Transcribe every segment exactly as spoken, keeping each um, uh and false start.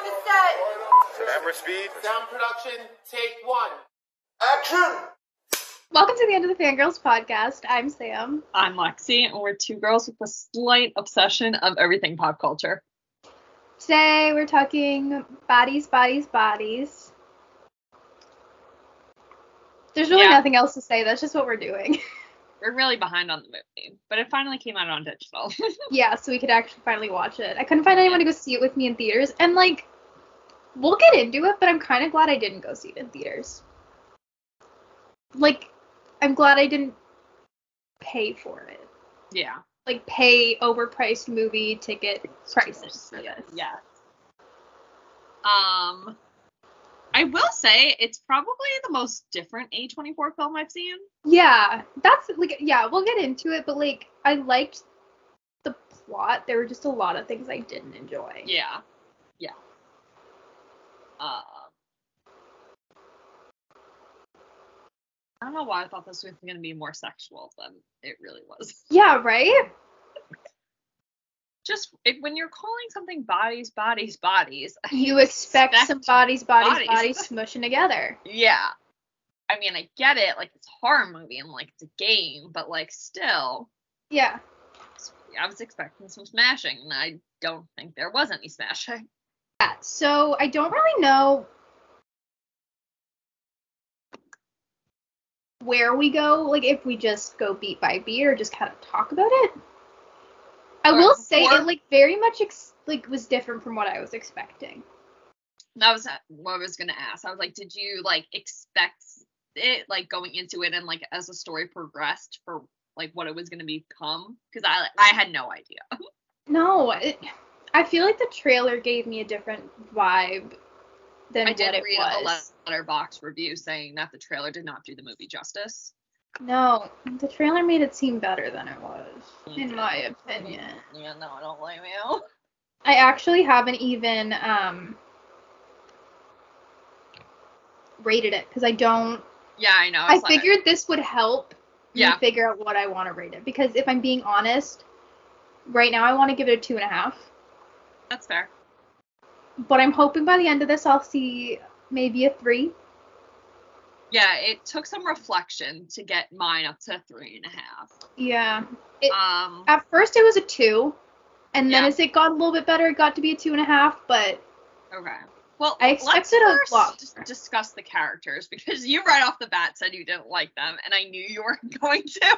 to set. Camera speed. Sound production, take one. Action! Welcome to the End of the Fangirls podcast. I'm Sam. I'm Lexi, and we're two girls with a slight obsession of everything pop culture. Today we're talking bodies, bodies, bodies. There's really Yeah. nothing else to say. That's just what we're doing. We're really behind on the movie, but it finally came out on digital. Yeah, so we could actually finally watch it. I couldn't find anyone to go see it with me in theaters, and like, we'll get into it, but I'm kind of glad I didn't go see it in theaters. Like, I'm glad I didn't pay for it. Yeah. Like, pay overpriced movie ticket prices for this. Yeah. Um, I will say it's probably the most different A twenty-four film I've seen. Yeah, that's, like, yeah, we'll get into it, but, like, I liked the plot. There were just a lot of things I didn't enjoy. Yeah. Yeah. Uh, I don't know why I thought this was going to be more sexual than it really was. Yeah, right? Just if, when you're calling something bodies, bodies, bodies, You expect, expect some bodies, bodies, bodies. bodies smushing together. yeah. I mean, I get it, like, it's a horror movie and, like, it's a game, but, like, still, Yeah. I was expecting some smashing, and I don't think there was any smashing. Yeah, so I don't really know where we go, like, if we just go beat by beat or just kind of talk about it. I Or- will say or- it, like, very much, ex- like, was different from what I was expecting. That was what I was gonna ask. I was like, did you, like, expect it, like, going into it and, like, as the story progressed for, like, what it was gonna become? Because I, I had no idea. No, it, I feel like the trailer gave me a different vibe than I what did it read was. a letterbox review saying that the trailer did not do the movie justice. No, the trailer made it seem better than it was, in Okay. my opinion. Yeah, no, I don't blame you. I actually haven't even um rated it because I don't. Yeah, I know. I was like- figured this would help Yeah. me figure out what I want to rate it, because if I'm being honest, right now I want to give it a two and a half. That's fair. But I'm hoping by the end of this I'll see maybe a three. Yeah, it took some reflection to get mine up to three and a half. Yeah. It, Um, at first it was a two, and then Yeah. as it got a little bit better, it got to be a two and a half. But okay. Well, I let's expected a first lot dis- more. discuss the characters, because you right off the bat said you didn't like them, and I knew you weren't going to.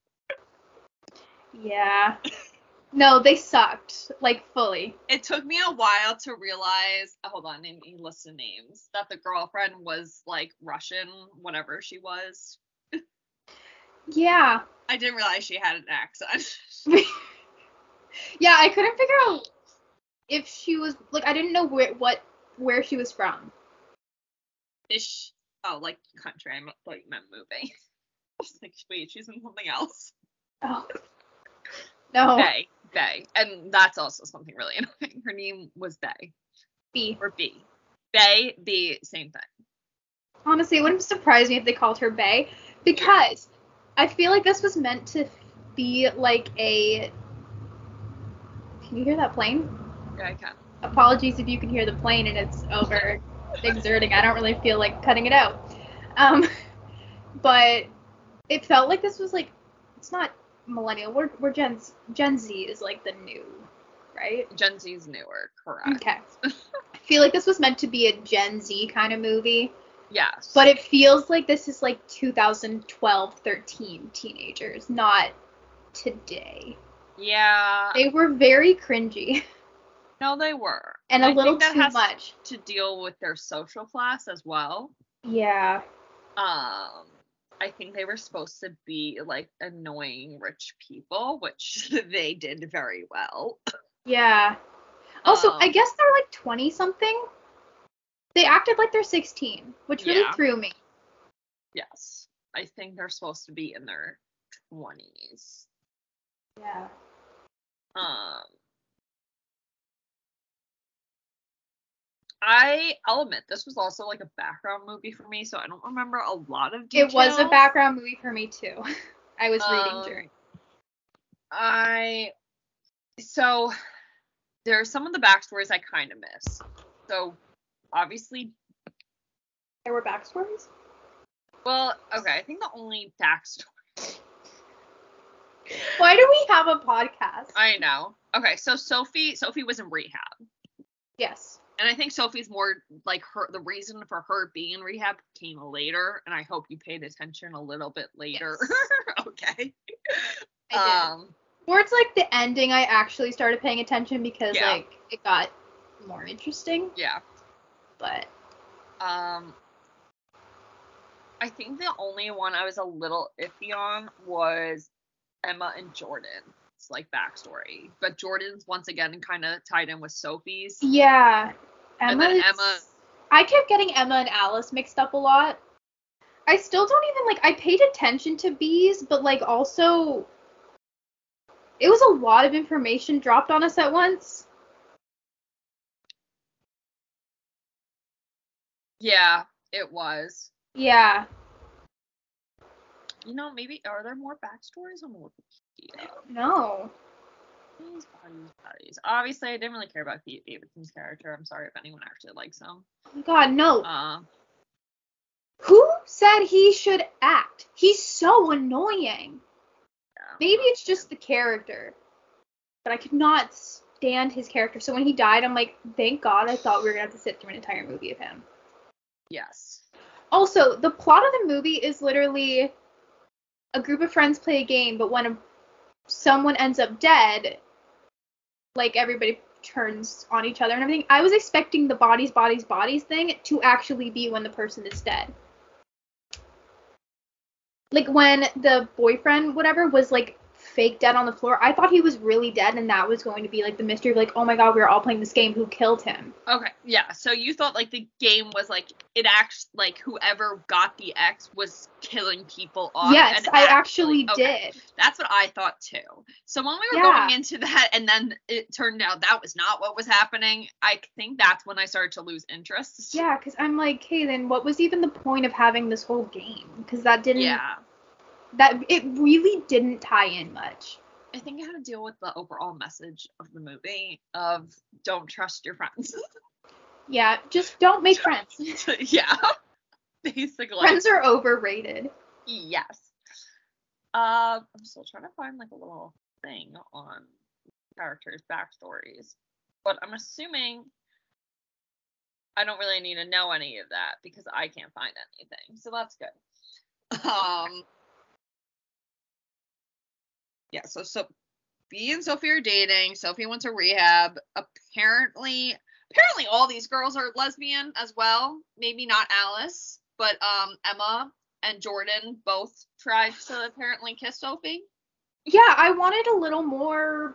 yeah, no, they sucked, like, fully. It took me a while to realize, hold on, let me list the names, that the girlfriend was, like, Russian, whatever she was. Yeah. I didn't realize she had an accent. Yeah, I couldn't figure out if she was, like, I didn't know where what where she was from. Ish. Oh, like country. I thought you meant movie. I was like, wait, she's in something else. Oh. No. Bay. Bay. And that's also something really annoying. Her name was Bay. B. Or B. Bay, B, same thing. Honestly, it wouldn't surprise me if they called her Bay, because I feel like this was meant to be like a. Can you hear that plane? Yeah, I can. Apologies if you can hear the plane and it's over exerting. I don't really feel like cutting it out. Um, but it felt like this was like, it's not millennial. We're we're Gen Gen Z is like the new, right? Gen Z's newer, correct. Okay. I feel like this was meant to be a Gen Z kind of movie, Yes. but it feels like this is like two thousand twelve, thirteen teenagers, not today. Yeah. They were very cringy No, they were. and a I little think that too has much. to deal with their social class as well. Yeah. Um, I think they were supposed to be like annoying rich people, which they did very well. Yeah. Also, Um, I guess they're like twenty something. They acted like they're sixteen, which really Yeah. threw me. Yes. I think they're supposed to be in their twenties. Yeah. Um, I, I'll admit, this was also like a background movie for me, so I don't remember a lot of details. It was a background movie for me too. I was reading Um, during. I, so, there's some of the backstories I kind of miss. So, obviously, There were backstories? well, okay, I think the only backstory. Why do we have a podcast? I know. Okay, so Sophie, Sophie was in rehab. Yes. And I think Sophie's more, like, her, the reason for her being in rehab came later, and I hope you paid attention a little bit later. Yes. Okay. I did. Um, Towards, like, the ending, I actually started paying attention because, Yeah. like, it got more interesting. yeah. But, Um, I think the only one I was a little iffy on was Emma and Jordan's, like, backstory. But Jordan's, once again, kind of tied in with Sophie's. yeah. And then Emma's- Emma- I kept getting Emma and Alice mixed up a lot. I still don't even, like, I paid attention to Bees, but, like, also, it was a lot of information dropped on us at once. Yeah, it was. Yeah. You know, maybe, are there more backstories on Wikipedia? No. Bodies, bodies, bodies. Obviously, I didn't really care about Pete Davidson's character. I'm sorry if anyone actually likes him. Oh my God, no. Uh, Who said he should act? He's so annoying. yeah. Maybe it's just the character. But I could not stand his character. So when he died, I'm like, thank God, I thought we were going to have to sit through an entire movie of him. Yes. Also, the plot of the movie is literally a group of friends play a game, but when a, someone ends up dead, like, everybody turns on each other and everything. I was expecting the bodies, bodies, bodies thing to actually be when the person is dead. Like, when the boyfriend, whatever, was, like, fake dead on the floor, I thought he was really dead, and that was going to be, like, the mystery of, like, oh my God, we were all playing this game, who killed him? Okay, yeah, so you thought, like, the game was, like, it actually, like, whoever got the X was killing people off. Yes, and I actually okay, did. That's what I thought, too. So when we were Yeah. going into that, and then it turned out that was not what was happening, I think that's when I started to lose interest. Yeah, because I'm like, hey, then what was even the point of having this whole game? Because that didn't... Yeah. That it really didn't tie in much. I think it had to deal with the overall message of the movie of don't trust your friends. Yeah, just don't make friends. Yeah. Basically. Friends are overrated. Yes. Uh, I'm still trying to find like a little thing on characters' backstories. But I'm assuming I don't really need to know any of that because I can't find anything. So that's good. Um Yeah, so so Bee and Sophie are dating. Sophie went to rehab. Apparently apparently all these girls are lesbian as well. Maybe not Alice, but um Emma and Jordan both tried to apparently kiss Sophie. Yeah, I wanted a little more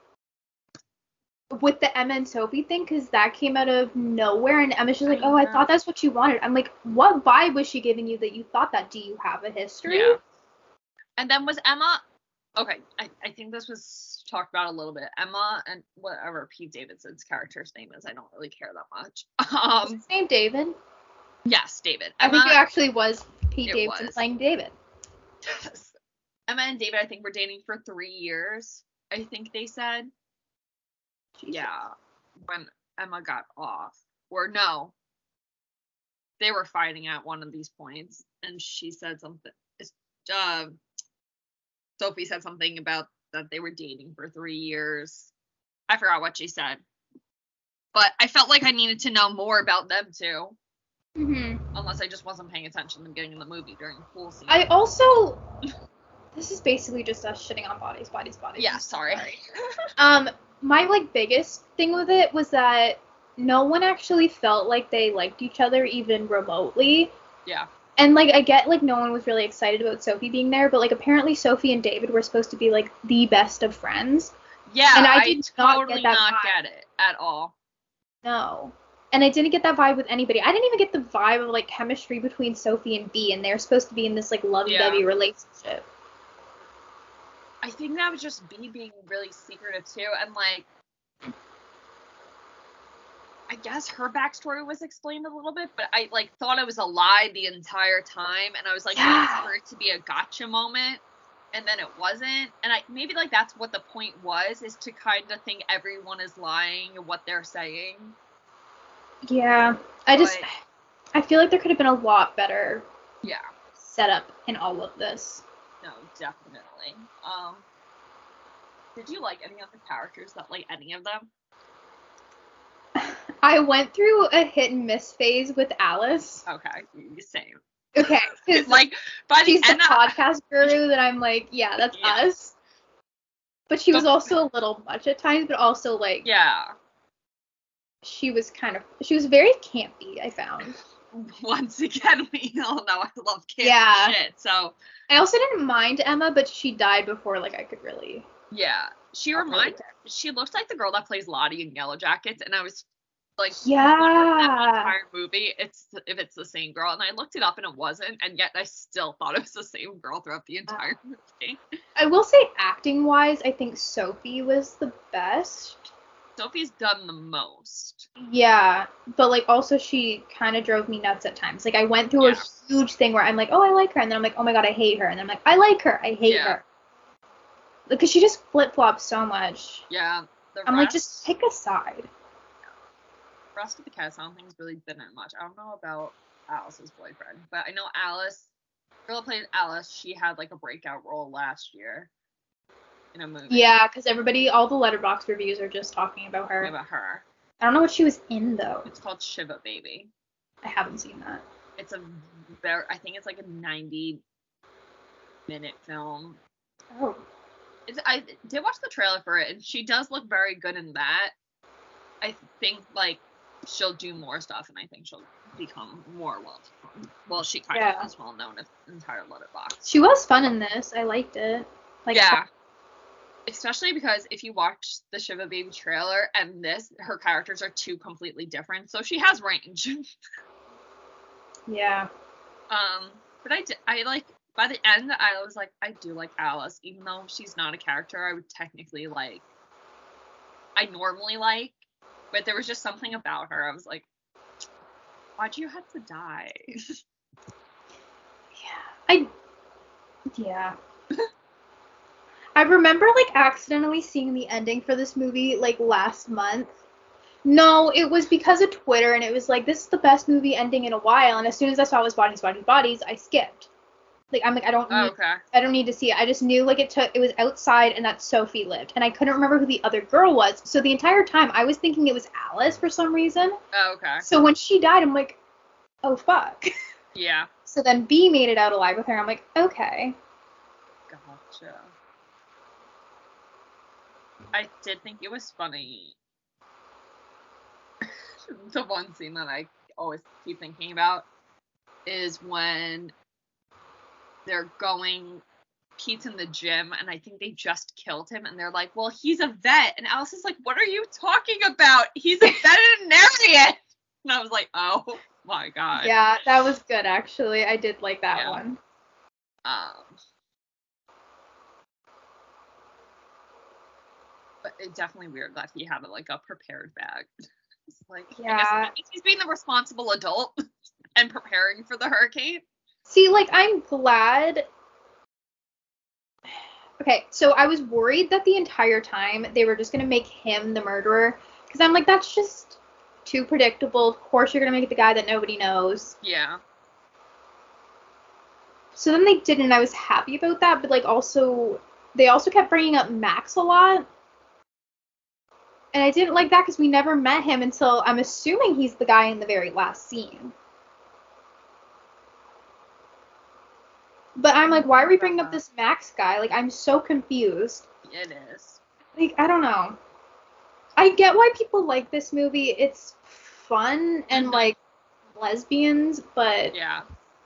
with the Emma and Sophie thing because that came out of nowhere, and Emma's just like, I oh, I know. thought that's what you wanted. I'm like, what vibe was she giving you that you thought that? Do you have a history? Yeah. And then was Emma okay, I, I think this was talked about a little bit. Emma and whatever Pete Davidson's character's name is, I don't really care that much. Was Um his name David? yes, David. I Emma, think it actually was Pete It Davidson was. playing David. Emma and David, I think, were dating for three years. I think they said. Jesus. Yeah, when Emma got off, or no, they were fighting at one of these points, and she said something. Uh, Sophie said something about that they were dating for three years. I forgot what she said, but I felt like I needed to know more about them too. Mm-hmm. Unless I just wasn't paying attention to the beginning of the movie during the pool scene. I also, this is basically just us shitting on bodies, bodies, bodies. yeah, sorry. Um, my like biggest thing with it was that no one actually felt like they liked each other even remotely. Yeah. And like I get like no one was really excited about Sophie being there, but like apparently Sophie and David were supposed to be like the best of friends. Yeah, And I I, did not totally get that not vibe. get it at all. No. And I didn't get that vibe with anybody. I didn't even get the vibe of like chemistry between Sophie and Bee, and they're supposed to be in this like lovey-dovey Yeah. relationship. I think that was just Bee being really secretive too, and like, I guess her backstory was explained a little bit, but I like thought it was a lie the entire time, and I was like, Yeah. waiting for it to be a gotcha moment, and then it wasn't, and I maybe like that's what the point was, is to kind of think everyone is lying and what they're saying. Yeah. I just, But, I feel like there could have been a lot better yeah. setup in all of this. No, definitely. Um, did you like any of the characters that like any of them? I went through a hit and miss phase with Alice. Okay, same. Okay, because Like by the she's the end, of, podcast guru that I'm like, yeah, that's Yeah. us. But she was But- also a little much at times, but also like, yeah. she was kind of, she was very campy, I found. Once again, we all know I love campy Yeah. shit. So I also didn't mind Emma, but she died before like I could really. yeah, she not really reminds. care. She looks like the girl that plays Lottie in Yellow Jackets, and I was like, Yeah. the entire movie, it's if it's the same girl, and I looked it up and it wasn't, and yet I still thought it was the same girl throughout the entire movie. I will say, acting wise, I think Sophie was the best. Sophie's done the most. Yeah, but like also she kind of drove me nuts at times. Like I went through Yeah. a huge thing where I'm like, oh, I like her, and then I'm like, oh my god, I hate her, and then I'm like, I like her, I hate Yeah. her. Because she just flip flops so much. Yeah, the I'm rest, like, just pick a side. the rest of the cast, I don't think has really been in much. I don't know about Alice's boyfriend, but I know Alice, the girl that played Alice, she had like a breakout role last year in a movie. Yeah, because everybody, all the Letterboxd reviews are just talking about her. About her. I don't know what she was in though. It's called Shiva Baby. I haven't seen that. It's a very, I think it's like a ninety minute film. Oh. It's, I did watch the trailer for it, and she does look very good in that. I think like she'll do more stuff, and I think she'll become more well known. Well, she kind Yeah. of is well known as entire Letterboxd. She was fun in this. I liked it. Like, Yeah. Especially because if you watch the Shiva Baby trailer and this, her characters are two completely different, so she has range. Yeah. Um, but I, did, I like, by the end, I was like, I do like Alice, even though she's not a character I would technically like, I normally like, but there was just something about her. I was like, why'd you have to die? Yeah. I. Yeah. I remember like accidentally seeing the ending for this movie like last month. No, it was because of Twitter, and it was like, this is the best movie ending in a while. And as soon as I saw it was Bodies, Bodies, Bodies, I skipped. Like I'm like, I don't need, Oh, okay. I don't need to see it. I just knew like it took, it was outside, and that Sophie lived, and I couldn't remember who the other girl was. So the entire time I was thinking it was Alice for some reason. Oh, okay. So when she died, I'm like, oh fuck. Yeah. So then B made it out alive with her. I'm like, okay. Gotcha. I did think it was funny. The one scene that I always keep thinking about is when they're going, Pete's in the gym, and I think they just killed him, and they're like, well, he's a vet. And Alice is like, what are you talking about? He's a veterinarian. And I was like, oh my god. Yeah, that was good actually. I did like that Yeah. one. Um, but it's definitely weird that he had like a prepared bag. It's like, I Yeah. guess that means he's being the responsible adult and preparing for the hurricane. See, like, I'm glad. Okay, so I was worried that the entire time they were just gonna make him the murderer, because I'm like, that's just too predictable. Of course you're gonna make it the guy that nobody knows. Yeah. So then they didn't, and I was happy about that, but like also, they also kept bringing up Max a lot. And I didn't like that because we never met him until, I'm assuming he's the guy in the very last scene. But I'm like, why are we bringing up this Max guy? Like, I'm so confused. It is. Like, I don't know. I get why people like this movie. It's fun and, Mhm. like, lesbians, but Yeah.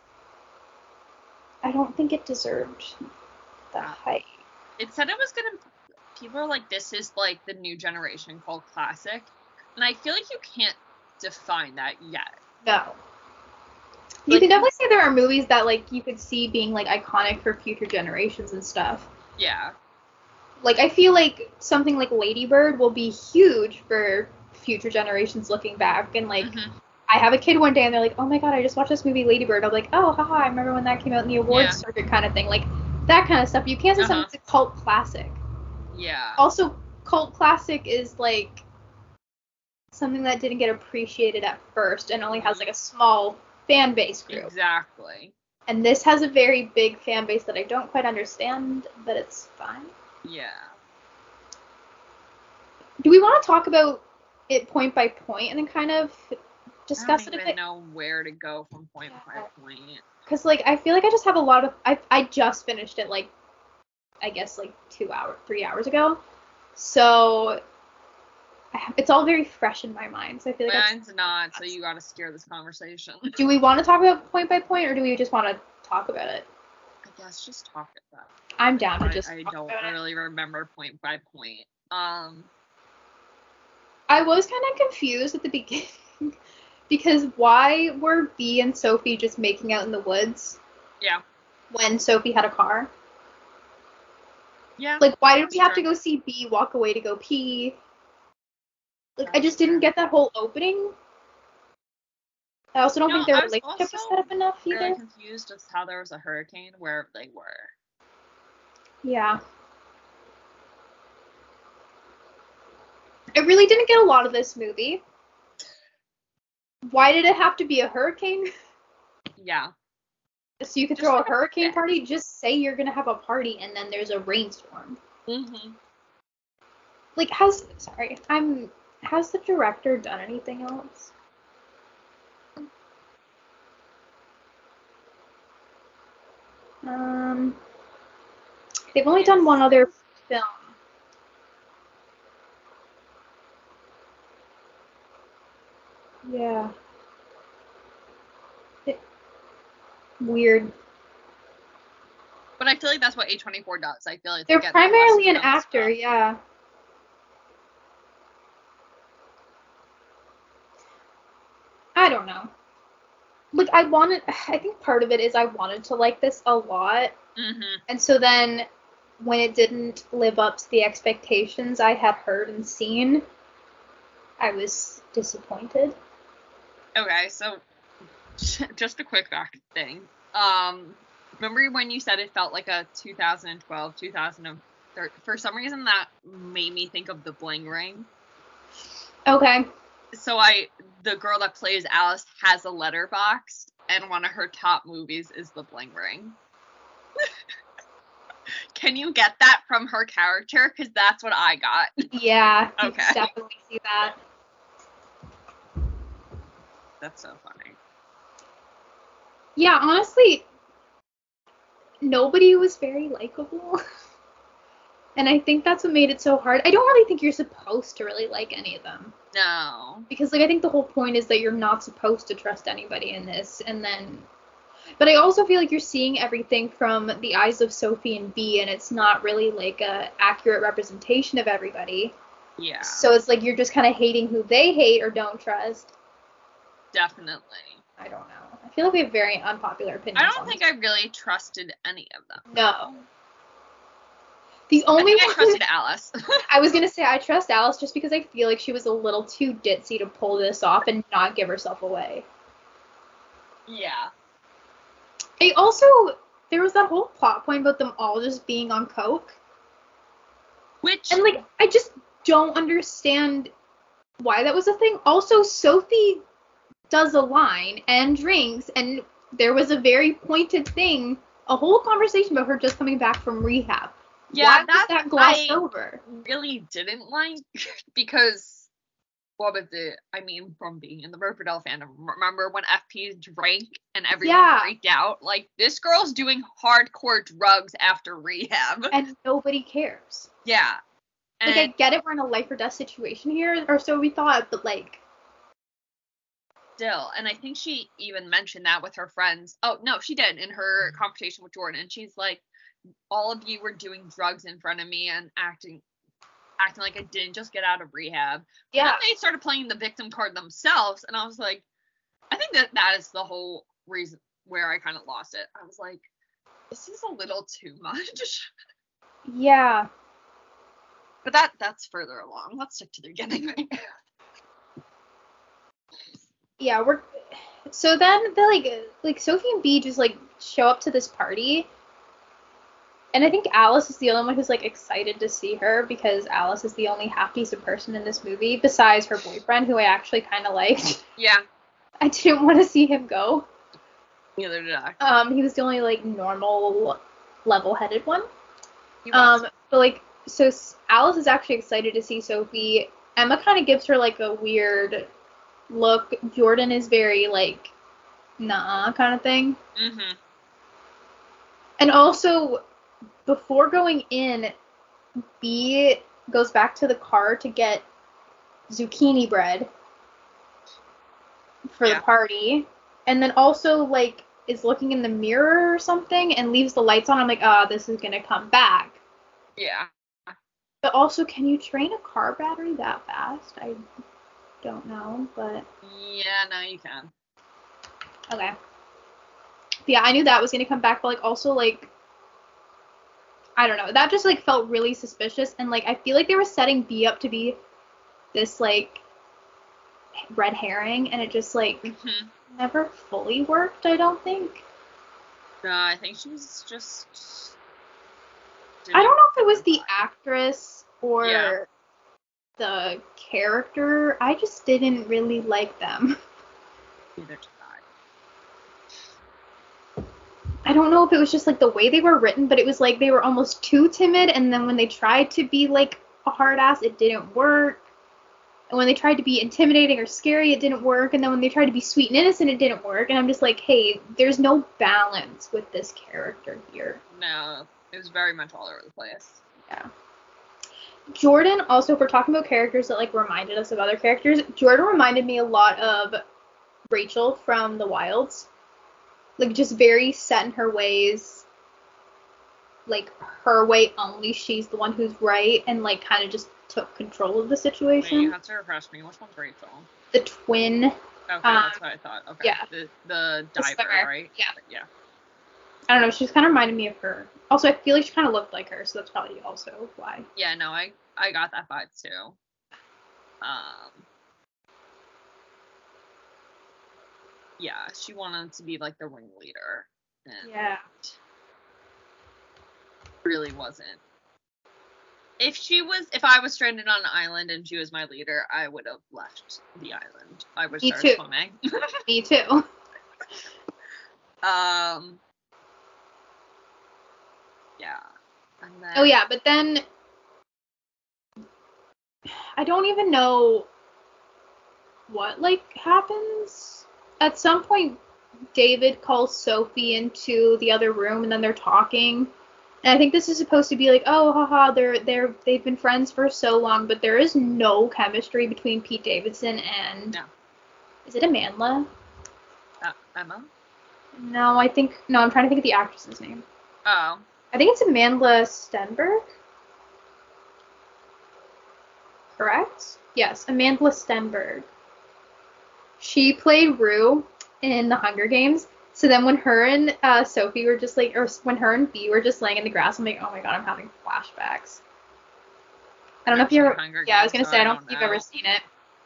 I don't think it deserved the hype. It said it was gonna. People are like, this is like the new generation cult classic, and I feel like you can't define that yet. No. You Like- can definitely say there are movies that, like, you could see being, like, iconic for future generations and stuff. Yeah. Like, I feel like something like Lady Bird will be huge for future generations looking back. And, like, Mhm. I have a kid one day and they're like, oh my god, I just watched this movie Lady Bird. I'm like, oh, haha, I remember when that came out in the awards Yeah. circuit kind of thing. Like, that kind of stuff. You can't say Uh-huh. something's a cult classic. Yeah. Also, cult classic is, like, something that didn't get appreciated at first and only has like a small fan base group. Exactly. And this has a very big fan base that I don't quite understand, but it's fine. Yeah. Do we want to talk about it point by point and then kind of discuss I don't it a even bit? know where to go from point Yeah. by point. Because, like, I feel like I just have a lot of... I, I just finished it, like, I guess, like, two hours, three hours ago. So, I have, it's all very fresh in my mind. So I feel like... I Mine's not, so you gotta steer this conversation. Do we want to talk about point by point, or do we just want to talk about it? I guess just talk about it. I'm down to I, just I talk don't about it. really remember point by point. Um, I was kind of confused at the beginning. Because why were Bea and Sophie just making out in the woods yeah. when Sophie had a car? Yeah. Like, why did that's we have true. to go see Bea walk away to go pee? Like, I That's just didn't true. get that whole opening. I also don't No, think their I was relationship was also set up enough either. really confused as how there was a hurricane where they were. Yeah. I really didn't get a lot of this movie. Why did it have to be a hurricane? Yeah. So you could Just throw like a a hurricane fit. party? Just say you're gonna have a party and then there's a rainstorm. Mm-hmm. Like, has... Sorry, I'm... Has the director done anything else? Um... They've only done one other film. Yeah. It, weird. But I feel like that's what A twenty-four does. I feel like They're they get primarily an less actor, stuff. yeah. I don't know. Like, I wanted... I think part of it is I wanted to like this a lot. Mm-hmm. And so then, when it didn't live up to the expectations I had heard and seen, I was disappointed. Okay, so just a quick back thing. Um, remember when you said it felt like a two thousand twelve, two thousand thirteen? For some reason, that made me think of The Bling Ring. Okay. So I, the girl that plays Alice has a letterbox, and one of her top movies is The Bling Ring. Can you get that from her character? Because that's what I got. Yeah, you Okay. can definitely see that. That's so funny. Yeah, honestly, nobody was very likable. And I think that's what made it so hard. I don't really think you're supposed to really like any of them. No. Because, like, I think the whole point is that you're not supposed to trust anybody in this, and then... But I also feel like you're seeing everything from the eyes of Sophie and Bea, and it's not really, like, a accurate representation of everybody. Yeah. So it's like you're just kind of hating who they hate or don't trust. Definitely. I don't know. I feel like we have very unpopular opinions. I don't on think this. I really trusted any of them. No. The I only think I one trusted Alice. I was gonna say I trust Alice just because I feel like she was a little too ditzy to pull this off and not give herself away. Yeah. I also there was that whole plot point about them all just being on coke, Which and like I just don't understand why that was a thing. Also, Sophie does a line and drinks, and there was a very pointed thing, a whole conversation about her just coming back from rehab. yeah, Why that, was that glossed I over? really didn't like because what was it? I mean, from being in the Riverdale fandom, remember when F P drank and everyone Yeah. freaked out? Like, this girl's doing hardcore drugs after rehab. And nobody cares. Yeah. And Like, I get it, we're in a life or death situation here, or so we thought, but like... still, and I think she even mentioned that with her friends. Oh, no, she did in her conversation with Jordan. She's like, all of you were doing drugs in front of me and acting acting like I didn't just get out of rehab. Yeah. And then they started playing the victim card themselves, and I was like, I think that that is the whole reason where I kind of lost it. I was like, this is a little too much. Yeah. But that that's further along. Let's stick to the beginning right now. Yeah, we're... So then, the, like, like, Sophie and Bea just, like, show up to this party, And I think Alice is the only one who's like excited to see her because Alice is the only half decent person in this movie besides her boyfriend, who I actually kind of liked. Yeah. I didn't want to see him go. Neither did I. Um, he was the only like normal, level-headed one. He was. Um, but like, so S- Alice is actually excited to see Sophie. Emma kind of gives her like a weird look. Jordan is very like, nah, kind of thing. Mm-hmm. And also, before going in, B goes back to the car to get zucchini bread for Yeah. the party, and then also like is looking in the mirror or something and leaves the lights on. I'm like, ah, oh, this is gonna come back. Yeah. But also, can you train a car battery that fast? I don't know, but Yeah, no, you can. okay. Yeah, I knew that was gonna come back, but like also like I don't know. That just like felt really suspicious, and like I feel like they were setting B up to be this like red herring, and it just like Mm-hmm. never fully worked. I don't think. No, I think she was just. I don't know if it was the fine. actress or Yeah. the character. I just didn't really like them. Neither did I. I don't know if it was just like the way they were written, but it was like they were almost too timid, and then when they tried to be like a hard ass, it didn't work. And when they tried to be intimidating or scary, it didn't work. And then when they tried to be sweet and innocent, it didn't work. And I'm just like, hey, there's no balance with this character here. No, it was very much all over the place. Yeah. Jordan, also, if we're talking about characters that like reminded us of other characters, Jordan reminded me a lot of Rachel from The Wilds. Like, just very set in her ways. Like, her way only. She's the one who's right. And, like, kind of just took control of the situation. Wait, you have to refresh me. Which one's Rachel? The twin. Okay, um, that's what I thought. Okay. yeah. The, the The diver, swimmer, right? yeah. Yeah. I don't know. She's kind of reminded me of her. Also, I feel like she kind of looked like her, so that's probably also why. Yeah, no, I, I got that vibe too. Um. Yeah, she wanted to be like the ringleader. And Yeah. really wasn't. If she was, if I was stranded on an island and she was my leader, I would have left the island. I would Me start too. swimming. Me too. um. Yeah. And then, Oh, yeah, but then I don't even know what, like, happens. At some point, David calls Sophie into the other room, and then they're talking. And I think this is supposed to be like, oh, haha, they're they're they've been friends for so long, but there is no chemistry between Pete Davidson and No. Is it Amanda? Uh, Emma? No, I think no. I'm trying to think of the actress's name. Oh. I think it's Amanda Stenberg. Correct? Yes, Amanda Stenberg. She played Rue in The Hunger Games. So then when her and uh, Sophie were just like, or when her and B were just laying in the grass, I'm like, oh my god, I'm having flashbacks. I don't know if you ever. Hunger Yeah, I was Games, gonna so say I I don't don't think you've know. ever seen it.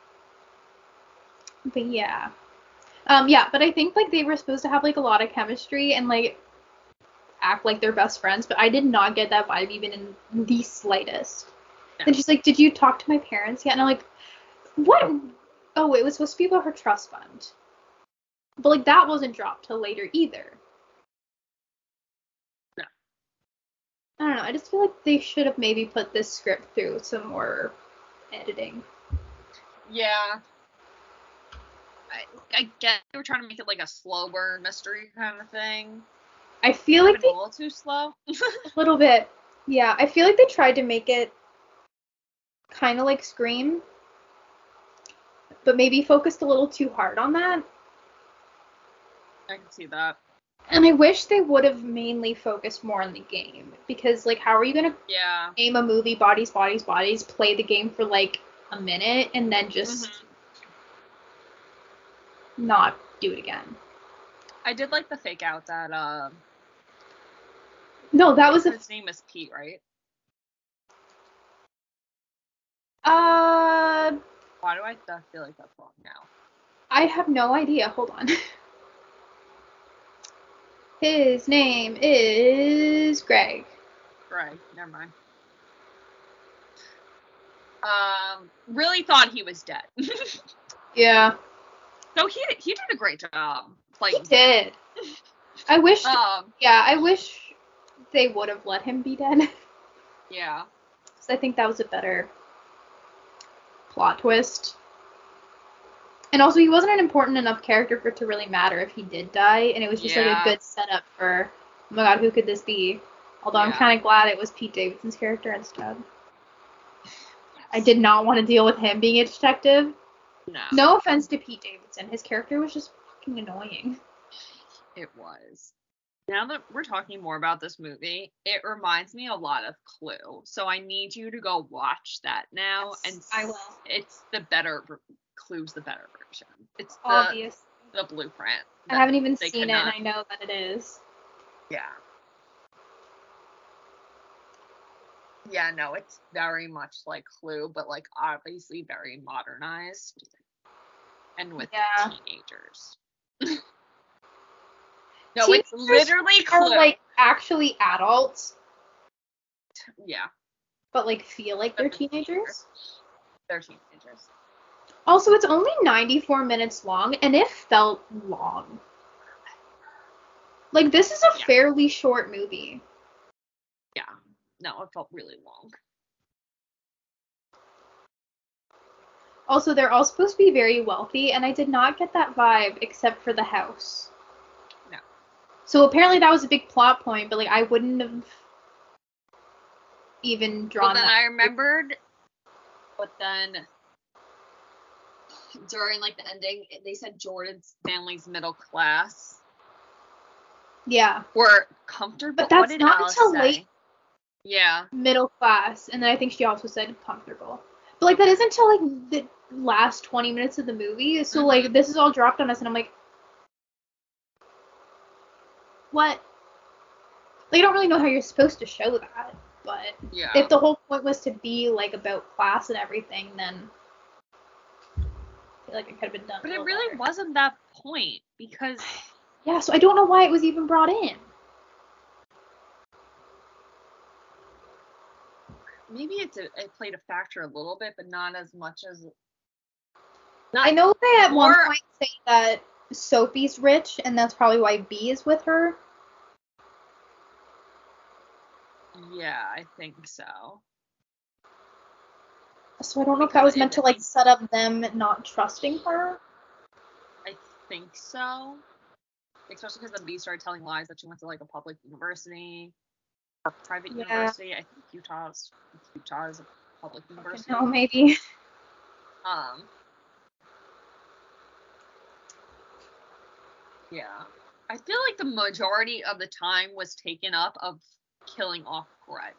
But yeah. Um, yeah, but I think like they were supposed to have like a lot of chemistry and like act like they're best friends, but I did not get that vibe even in the slightest. No. And she's like, did you talk to my parents yet? And I'm like, what? Oh, it was supposed to be about her trust fund. But like that wasn't dropped till later either. No. I don't know. I just feel like they should have maybe put this script through some more editing. Yeah. I, I get they were trying to make it like a slow burn mystery kind of thing. I feel like Been they, a little too slow. a little bit. Yeah, I feel like they tried to make it kind of like Scream, but maybe focused a little too hard on that. I can see that. And I wish they would have mainly focused more on the game, because like how are you gonna Yeah. game a movie bodies bodies bodies, play the game for like a minute and then just Mm-hmm. not do it again? I did like the fake out that um No, that was a his name is Pete, right? uh Why do I feel like that's wrong now? I have no idea. Hold on. His name is Greg. Greg. Never mind. Um, really thought he was dead. Yeah. So he he did a great job. He did. I wish. Um. Yeah, I wish they would have let him be dead. Yeah. Because I think that was a better plot twist. And also, he wasn't an important enough character for it to really matter if he did die, and it was just Yeah. like a good setup for, oh my god, who could this be? Although I'm Yeah. kind of glad it was Pete Davidson's character instead. I did not want to deal with him being a detective. No. No offense to Pete Davidson, his character was just fucking annoying. It was. Now that we're talking more about this movie, it reminds me a lot of Clue. So I need you to go watch that now. Yes, and I will. It's the better Clue's the better version. It's the Obvious. the blueprint. I haven't even they seen cannot- it, and I know that it is. Yeah. Yeah, no, it's very much like Clue, but like obviously very modernized. And with Yeah. teenagers. No, it's literally Are Clue. like actually adults, Yeah, but like feel like they're But they're teenagers. they're teenagers. Also, it's only ninety-four minutes long, and it felt long. Like, this is a Yeah. fairly short movie. Yeah. No, it felt really long. Also, they're all supposed to be very wealthy, and I did not get that vibe except for the house. No. So apparently that was a big plot point, but like I wouldn't have even drawn Well, then that. I remembered, but then during like the ending, they said Jordan's family's middle class Yeah, were comfortable. But that's what did not Alice until say? late. Yeah. middle class, and then I think she also said comfortable. But like that isn't until like the last twenty minutes of the movie, so Mhm. like this is all dropped on us, and I'm like, what? Like I don't really know how you're supposed to show that, but Yeah. if the whole point was to be like about class and everything, then I feel like it could have been done. a But it little really better. wasn't that point because Yeah, so I don't know why it was even brought in. maybe it did, it played a factor a little bit, but not as much as. I know they at one More- point say that Sophie's rich, and that's probably why B is with her. Yeah, I think so. So I don't know if that was Because meant it- to like set up them not trusting her. I think so. Especially because then B started telling lies that she went to like a public university or private Yeah. university. I think Utah's Utah is a public university. No, maybe. Um. Yeah. I feel like the majority of the time was taken up of killing off Greg.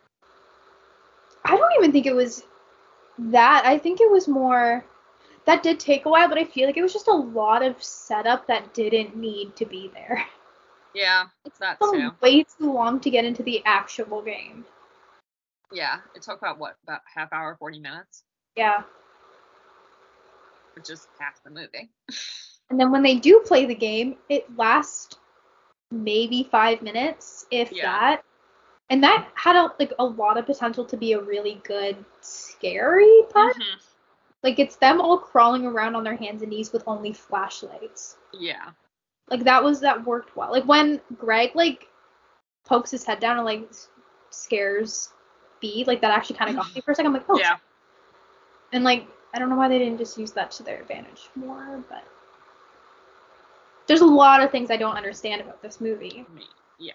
I don't even think it was that. I think it was more. That did take a while, but I feel like it was just a lot of setup that didn't need to be there. Yeah, it's that It too. took way too long to get into the actual game. Yeah, it took about what, about half hour, forty minutes, Yeah. which is half the movie. And then when they do play the game, it lasts maybe five minutes, if Yeah. that. And that had a, like a lot of potential to be a really good scary part. Mhm. Like it's them all crawling around on their hands and knees with only flashlights. Yeah. Like that was that worked well. Like when Greg like pokes his head down and like s- scares B, like that actually kind of got me for a second. I'm like, oh. Yeah. And like I don't know why they didn't just use that to their advantage more, but there's a lot of things I don't understand about this movie. Me. Yeah.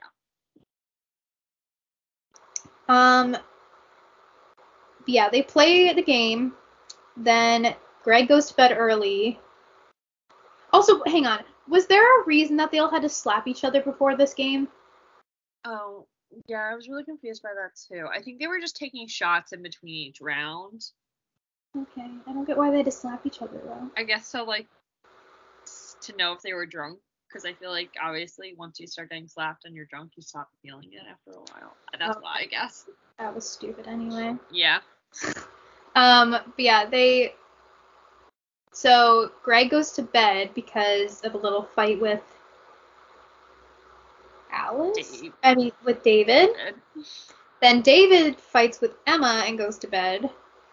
Um, but yeah, they play the game. Then Greg goes to bed early. Also, hang on. Was there a reason that they all had to slap each other before this game? Oh, yeah, I was really confused by that too. I think they were just taking shots in between each round. Okay, I don't get why they had to slap each other though. I guess so, like, s- to know if they were drunk. Because I feel like, obviously, once you start getting slapped and you're drunk, you stop feeling it after a while. That's Oh. why, I guess. That was stupid anyway. Yeah. Um, but yeah, they. So Greg goes to bed because of a little fight with Alice. Dave. I mean, with David. Good. Then David fights with Emma and goes to bed.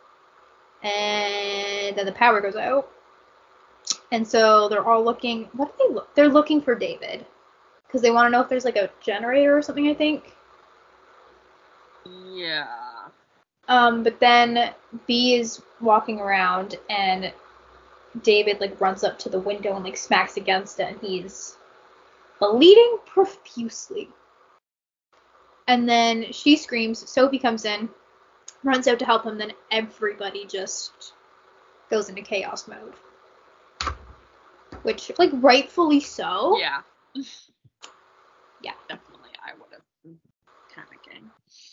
And then the power goes out. And so they're all looking. What do they look? They're looking for David. Because they want to know if there's like a generator or something, I think. Yeah. Um, but then B is walking around and David like runs up to the window and like smacks against it and he's bleeding profusely. And then she screams, Sophie comes in, runs out to help him, then everybody just goes into chaos mode. Which, like, rightfully so. Yeah. Yeah. Definitely, I would have been panicking.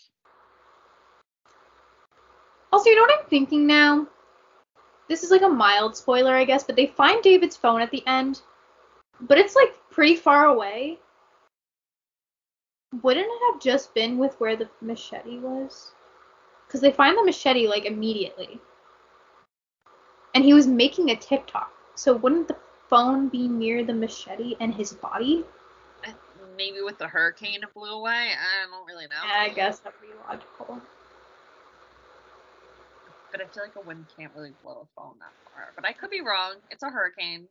Also, you know what I'm thinking now? This is like a mild spoiler, I guess, but they find David's phone at the end, but it's like pretty far away. Wouldn't it have just been with where the machete was? Because they find the machete like immediately. And he was making a TikTok, so wouldn't the phone be near the machete and his body? Maybe with the hurricane it blew away? I don't really know. I guess that would be logical. But I feel like a wind can't really blow a phone that far. But I could be wrong. It's a hurricane.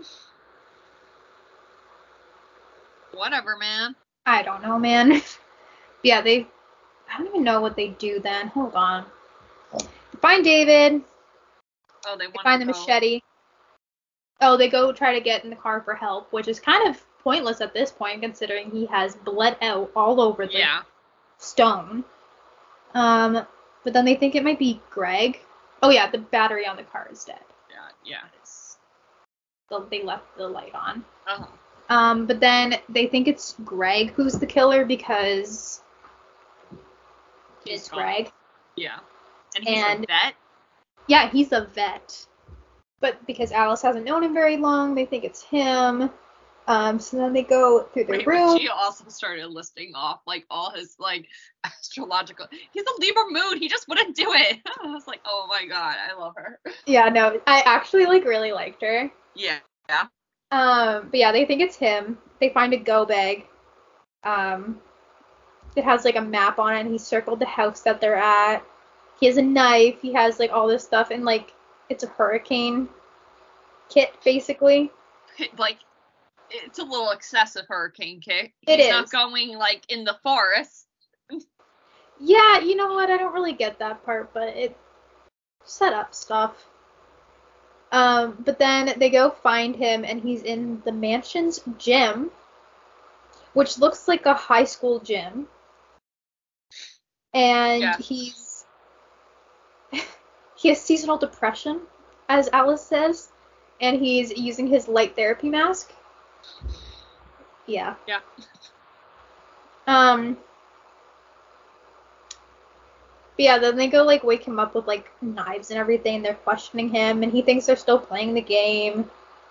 Whatever, man. I don't know, man. Yeah, they... I don't even know what they do then. Hold on. They find David. Oh, they, They find the go. machete. Oh, they go try to get in the car for help, which is kind of pointless at this point, considering he has bled out all over the yeah. stone. Um, but then they think it might be Greg. Oh yeah, the battery on the car is dead. Yeah, yeah. It's, so they left the light on. Uh-huh. Um, but then they think it's Greg who's the killer because He's it's gone. Greg. Yeah. And he's And- a vet? Yeah, he's a vet. But because Alice hasn't known him very long, they think it's him. Um, so then they go through their Wait, room. but she also started listing off, like, all his, like, astrological... He's a Libra moon! He just wouldn't do it! I was like, oh my god, I love her. Yeah, no, I actually, like, really liked her. Yeah. Yeah. Um, but yeah, they think it's him. They find a go bag. Um, it has, like, a map on it, and he circled the house that they're at. He has a knife. He has, like, all this stuff, and, like, it's a hurricane kit, basically. Like, it's a little excessive hurricane kit. It He's is. not going, like, in the forest. Yeah, you know what? I don't really get that part, but it set up stuff. Um, but then they go find him, and he's in the mansion's gym, which looks like a high school gym. And Yeah. he's he has seasonal depression, as Alice says, and he's using his light therapy mask. Yeah. Yeah. Um. But yeah, then they go like wake him up with like knives and everything. They're questioning him, and he thinks they're still playing the game.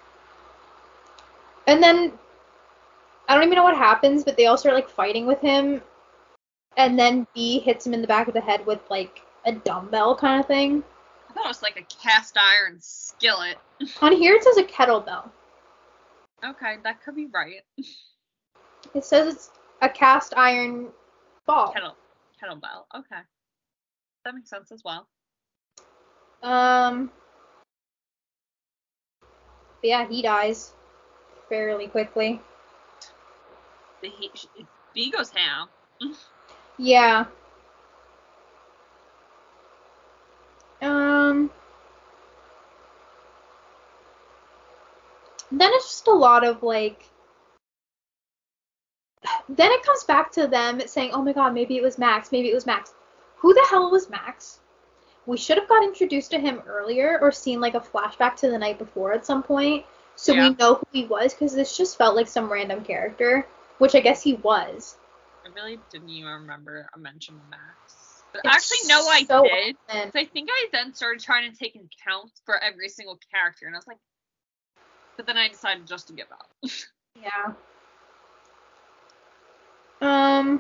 And then I don't even know what happens, but they all start like fighting with him. And then B hits him in the back of the head with like a dumbbell kind of thing. I thought it was like a cast iron skillet. On here it says a kettlebell. Okay, that could be right. It says it's a cast iron ball. Kettle, kettlebell. Okay. That makes sense as well. Um. But yeah, he dies fairly quickly. The he, B goes ham. Yeah. Um. Then it's just a lot of like. Then it comes back to them saying, "Oh my God, maybe it was Max. Maybe it was Max." Who the hell was Max? We should have got introduced to him earlier or seen like a flashback to the night before at some point, so Yeah. we know who he was. Because this just felt like some random character, which I guess he was. I really didn't even remember a mention of Max. But It's actually, no, I so did. often. So I think I then started trying to take account for every single character, and I was like, but then I decided just to give up. Yeah. Um.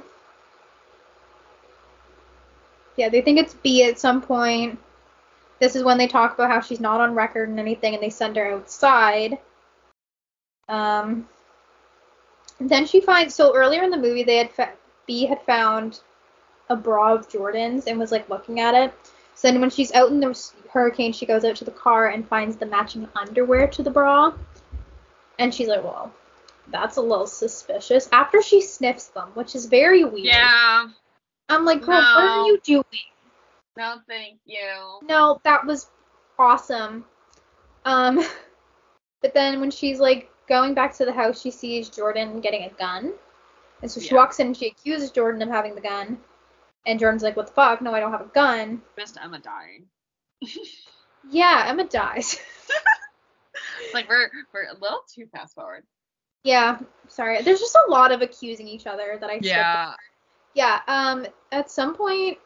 Yeah, they think it's B at some point. This is when they talk about how she's not on record and anything, and they send her outside. Um. Then she finds. So earlier in the movie, they had fa- B had found a bra of Jordan's and was like looking at it. So then when she's out in the hurricane, she goes out to the car and finds the matching underwear to the bra. And she's like, well, that's a little suspicious. After she sniffs them, which is very weird. Yeah. I'm like, girl, No. what are you doing? No, thank you. No, that was awesome. Um, but then when she's like going back to the house, she sees Jordan getting a gun. And so she Yeah. walks in and she accuses Jordan of having the gun. And Jordan's like, what the fuck? No, I don't have a gun. Just Emma dying. Yeah, Emma dies. Like, we're, we're a little too fast forward. Yeah, sorry. There's just a lot of accusing each other that I skipped. Yeah. Yeah, um, at some point,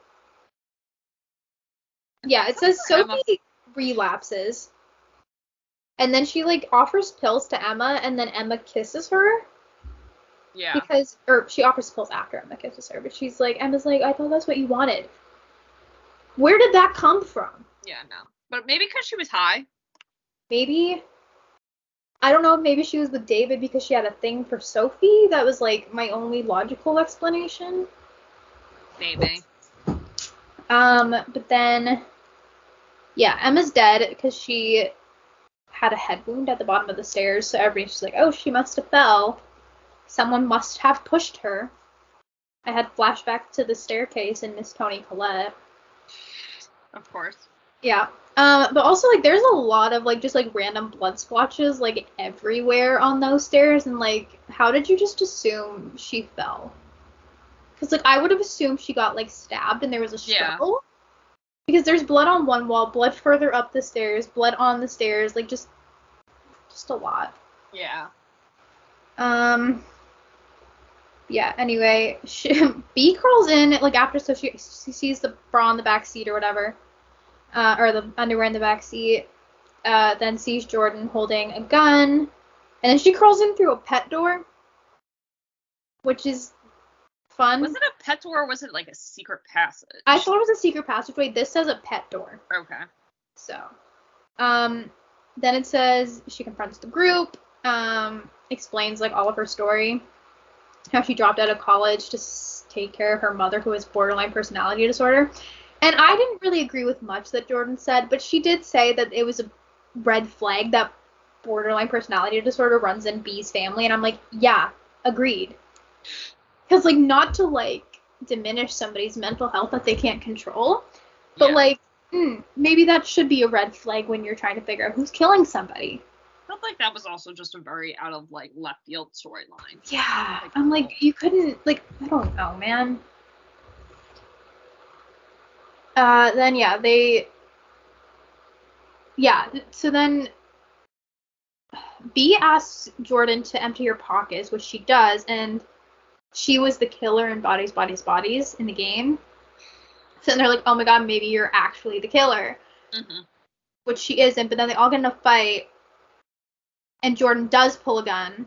yeah, it says Emma- Sophie relapses. And then she, like, offers pills to Emma, and then Emma kisses her. Yeah. Because, or she offers pills after Emma kisses her, but she's like, Emma's like, I thought that's what you wanted. Where did that come from? Yeah, no. But maybe because she was high. Maybe, I don't know, maybe she was with David because she had a thing for Sophie. That was, like, my only logical explanation. Maybe. Um, but then, yeah, Emma's dead because she had a head wound at the bottom of the stairs, so everybody's just like, oh, she must have fell. Someone must have pushed her. I had flashback to the staircase in Miss Toni Collette. Of course. Yeah. Um, but also, like, there's a lot of, like, just, like, random blood splotches, like, everywhere on those stairs, and, like, how did you just assume she fell? Because, like, I would have assumed she got, like, stabbed and there was a struggle. Yeah. Because there's blood on one wall, blood further up the stairs, blood on the stairs, like, just, just a lot. Yeah. Um, yeah, anyway, she, B crawls in, like, after, so she, she sees the bra in the back seat or whatever, uh, or the underwear in the back seat, uh, then sees Jordan holding a gun, and then she crawls in through a pet door, which is fun. Was it a pet door or was it, like, a secret passage? I thought it was a secret passageway. This says a pet door. Okay. So, um, then it says she confronts the group, um, explains, like, all of her story, how she dropped out of college to s- take care of her mother who has borderline personality disorder. And I didn't really agree with much that Jordan said, but she did say that it was a red flag that borderline personality disorder runs in B's family, and I'm like, yeah, agreed. Because, like, not to, like, diminish somebody's mental health that they can't control, but, Yeah. like, mm, maybe that should be a red flag when you're trying to figure out who's killing somebody. I felt like that was also just a very out of, like, left field storyline. Yeah, Like, I'm like, you couldn't, like, I don't know, man. Uh, then, yeah, they, yeah, so then B asks Jordan to empty her pockets, which she does, and she was the killer in Bodies, Bodies, Bodies in the game. So then they're like, oh my god, maybe you're actually the killer. Mm-hmm. Which she isn't, but then they all get in a fight, and Jordan does pull a gun,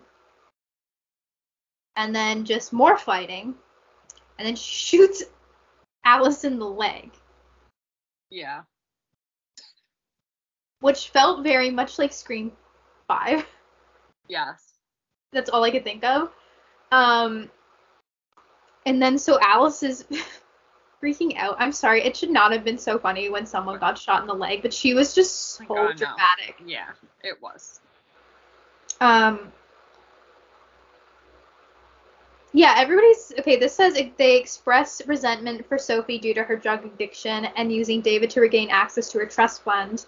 and then just more fighting, and then she shoots Alice in the leg. Yeah. Which felt very much like Scream five. Yes. That's all I could think of. Um, and then so Alice is freaking out. I'm sorry, it should not have been so funny when someone got shot in the leg, but she was just so Oh my God, no. dramatic. Yeah, it was. Um, yeah, everybody's okay. This says they express resentment for Sophie due to her drug addiction and using David to regain access to her trust fund.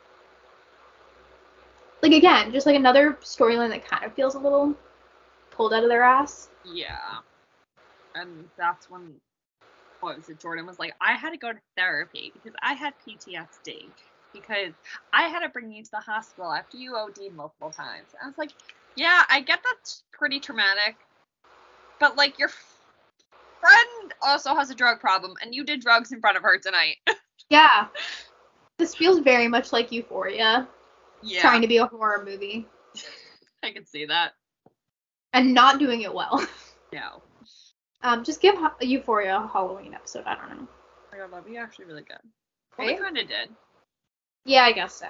Like, again, just like another storyline that kind of feels a little pulled out of their ass. Yeah. And that's when, what was it, Jordan was like, I had to go to therapy because I had P T S D. Because I had to bring you to the hospital after you O D'd multiple times. I was like, yeah, I get that's pretty traumatic. But, like, your friend also has a drug problem, and you did drugs in front of her tonight. Yeah. This feels very much like Euphoria. Yeah. Trying to be a horror movie. I can see that. And not doing it well. No. Um, just give Ho- Euphoria a Halloween episode. I don't know. Oh my god, that'd be actually really good. Well, Right? they kind of did. Yeah, I guess so.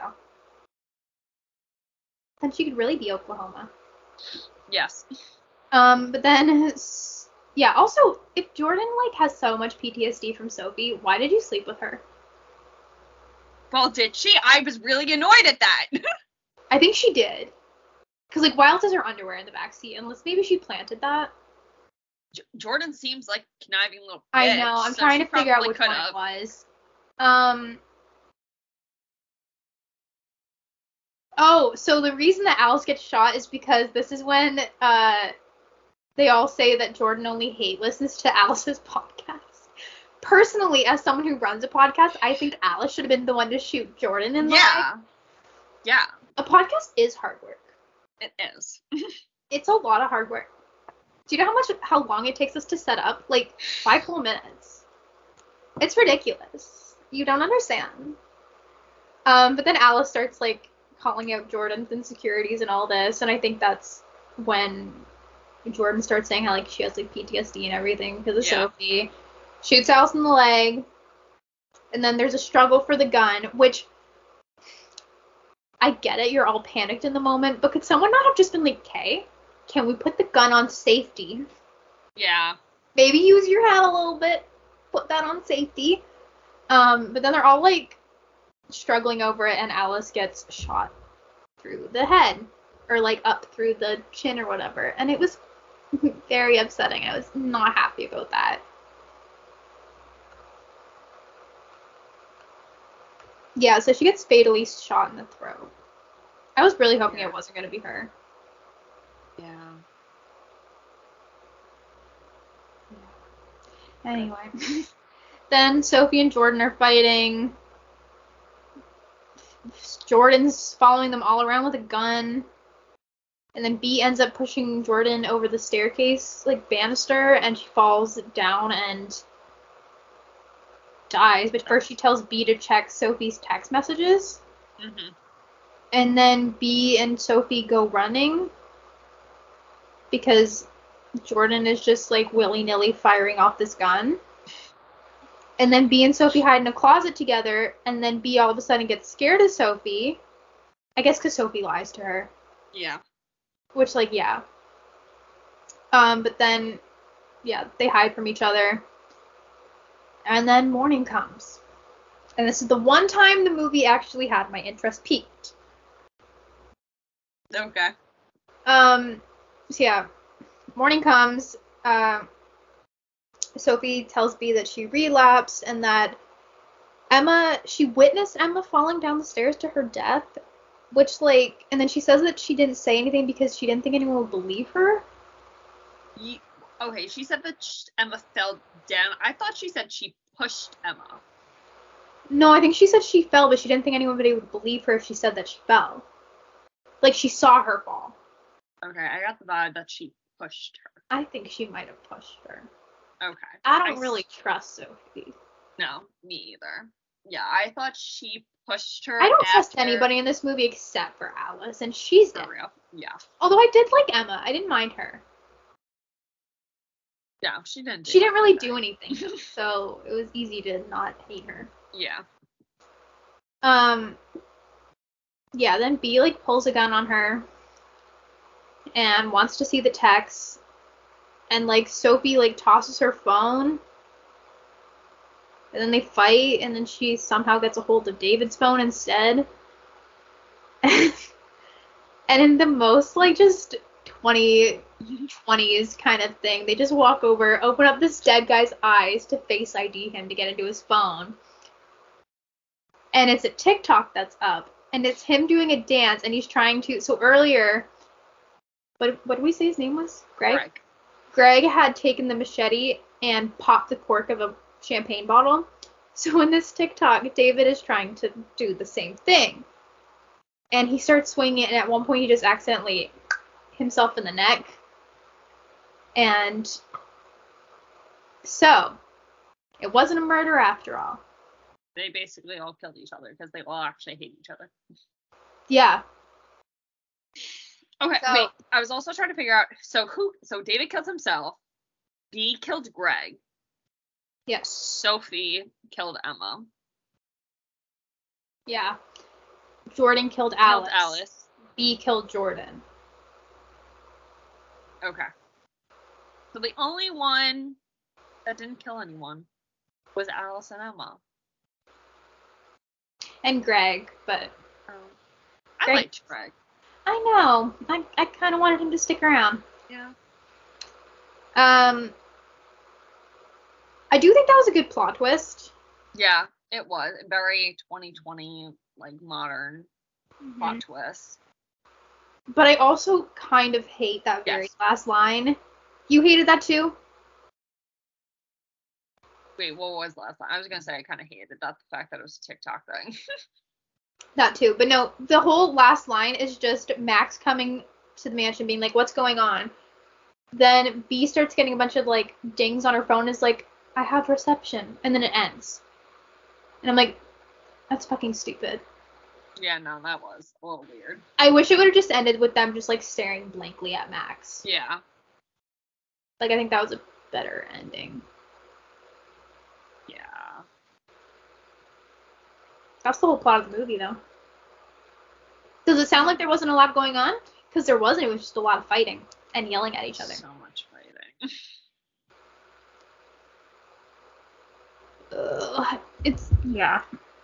Then she could really be Oklahoma. Yes. Um, but then Yeah, also, if Jordan, like, has so much P T S D from Sophie, why did you sleep with her? Well, did she? I was really annoyed at that. I think she did. Because, like, why else is her underwear in the backseat? Unless maybe she planted that. J- Jordan seems like a conniving little bitch. I know, I'm so trying she to figure out probably which one could've. it was. Um... Oh, so the reason that Alice gets shot is because this is when uh, they all say that Jordan only hate listens to Alice's podcast. Personally, as someone who runs a podcast, I think Alice should have been the one to shoot Jordan in the leg. Yeah. Yeah, A podcast is hard work. it is. It's a lot of hard work. Do you know how much how long it takes us to set up? Like five whole minutes. It's ridiculous. You don't understand. Um, but then Alice starts like calling out Jordan's insecurities and all this, and I think that's when Jordan starts saying how like she has like P T S D and everything because of Yeah. Sophie. Shoots Alice in the leg, and then there's a struggle for the gun, which I get it. You're all panicked in the moment, but could someone not have just been like, "Okay, can we put the gun on safety? Yeah. Maybe use your head a little bit, put that on safety." Um, but then they're all like struggling over it, and Alice gets shot through the head or like up through the chin or whatever, and it was very upsetting. I was not happy about that. Yeah, so she gets fatally shot in the throat. I was really hoping Yeah. it wasn't going to be her. Yeah. Anyway. Then Sophie and Jordan are fighting. Jordan's following them all around with a gun. And then B ends up pushing Jordan over the staircase, like banister, and she falls down and dies. But first she tells B to check Sophie's text messages. Mm-hmm. And then B and Sophie go running because Jordan is just like willy-nilly firing off this gun. And then B and Sophie hide in a closet together, and then B all of a sudden gets scared of Sophie. I guess because Sophie lies to her. Yeah. Which, like, yeah. Um, but then, yeah, they hide from each other. And then morning comes. And this is the one time the movie actually had my interest peaked. Okay. Um, so yeah, morning comes. Uh, Sophie tells B that she relapsed and that Emma, she witnessed Emma falling down the stairs to her death, which, like, and then she says that she didn't say anything because she didn't think anyone would believe her. You, okay, she said that sh- Emma fell down. I thought she said she pushed Emma. No, I think she said she fell, but she didn't think anybody would believe her if she said that she fell. Like, she saw her fall. Okay, I got the vibe that she pushed her. I think she might have pushed her. Okay. I don't I really trust Sophie. No, me either. Yeah, I thought she pushed her. I don't trust after- anybody in this movie except for Alice, and she's For dead. real. Yeah. Although I did like Emma. I didn't mind her. Yeah, she didn't. Do She didn't really anything. do anything, though, so it was easy to not hate her. Yeah. Um, yeah, then B, like, pulls a gun on her and wants to see the text. And, like, Sophie, like, tosses her phone. And then they fight, and then she somehow gets a hold of David's phone instead. And in the most, like, just twenty twenties kind of thing, they just walk over, open up this dead guy's eyes to Face I D him to get into his phone. And it's a TikTok that's up. And it's him doing a dance, and he's trying to... So earlier... What, what did we say his name was? Greg? Greg. Greg had taken the machete and popped the cork of a champagne bottle. So in this TikTok, David is trying to do the same thing. And he starts swinging it, and at one point he just accidentally himself in the neck. And so, it wasn't a murder after all. They basically all killed each other because they all actually hate each other. Yeah. Okay, So- wait. I was also trying to figure out. So who? So David killed himself. B killed Greg. Yes. Sophie killed Emma. Yeah. Jordan killed Alice. Killed Alice. B killed Jordan. Okay. So the only one that didn't kill anyone was Alice and Emma. And Greg, but Um, I Greg- liked Greg. I know. I, I kind of wanted him to stick around. Yeah. Um, I do think that was a good plot twist. Yeah, it was very twenty twenty, like modern Mhm. plot twist. But I also kind of hate that very Yes. last line. You hated that too? Wait, what was last line? I was gonna say I kind of hated that the fact that it was a TikTok thing. That too. But no, the whole last line is just Max coming to the mansion being like, what's going on? Then B starts getting a bunch of like dings on her phone, is like, I have reception. And then it ends. And I'm like, that's fucking stupid. Yeah, no, that was a little weird. I wish it would have just ended with them just like staring blankly at Max. Yeah. Like, I think that was a better ending. Yeah. That's the whole plot of the movie, though. Does it sound like there wasn't a lot going on? Because there wasn't. It was just a lot of fighting and yelling at each other. So much fighting. Ugh, it's yeah.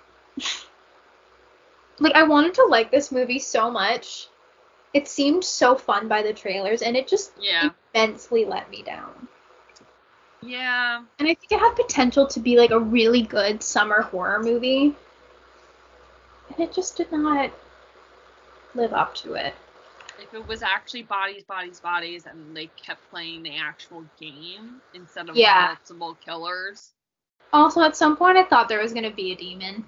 Like, I wanted to like this movie so much. It seemed so fun by the trailers, and it just Yeah. immensely let me down. Yeah. And I think it had potential to be like a really good summer horror movie. And it just did not live up to it. If it was actually bodies, bodies, bodies, and they kept playing the actual game instead of Yeah. multiple killers. Also, at some point, I thought there was gonna be a demon.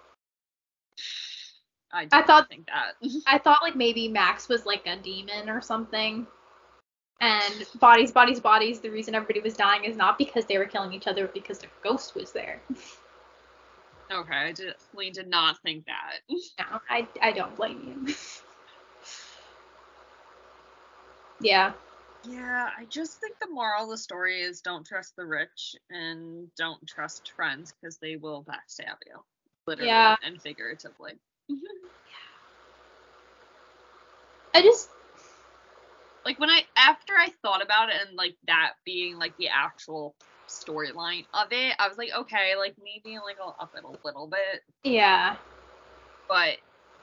I, I did thought- not think that. I thought like maybe Max was like a demon or something. And bodies, bodies, bodies, the reason everybody was dying is not because they were killing each other, but because the ghost was there. Okay, I definitely did not think that. No, I, I don't blame you. Yeah. Yeah, I just think the moral of the story is don't trust the rich and don't trust friends because they will backstab you. Literally Yeah. and figuratively. I just, Like when I after I thought about it and like that being like the actual storyline of it, I was like, okay, like maybe like I'll up it a little bit, yeah. but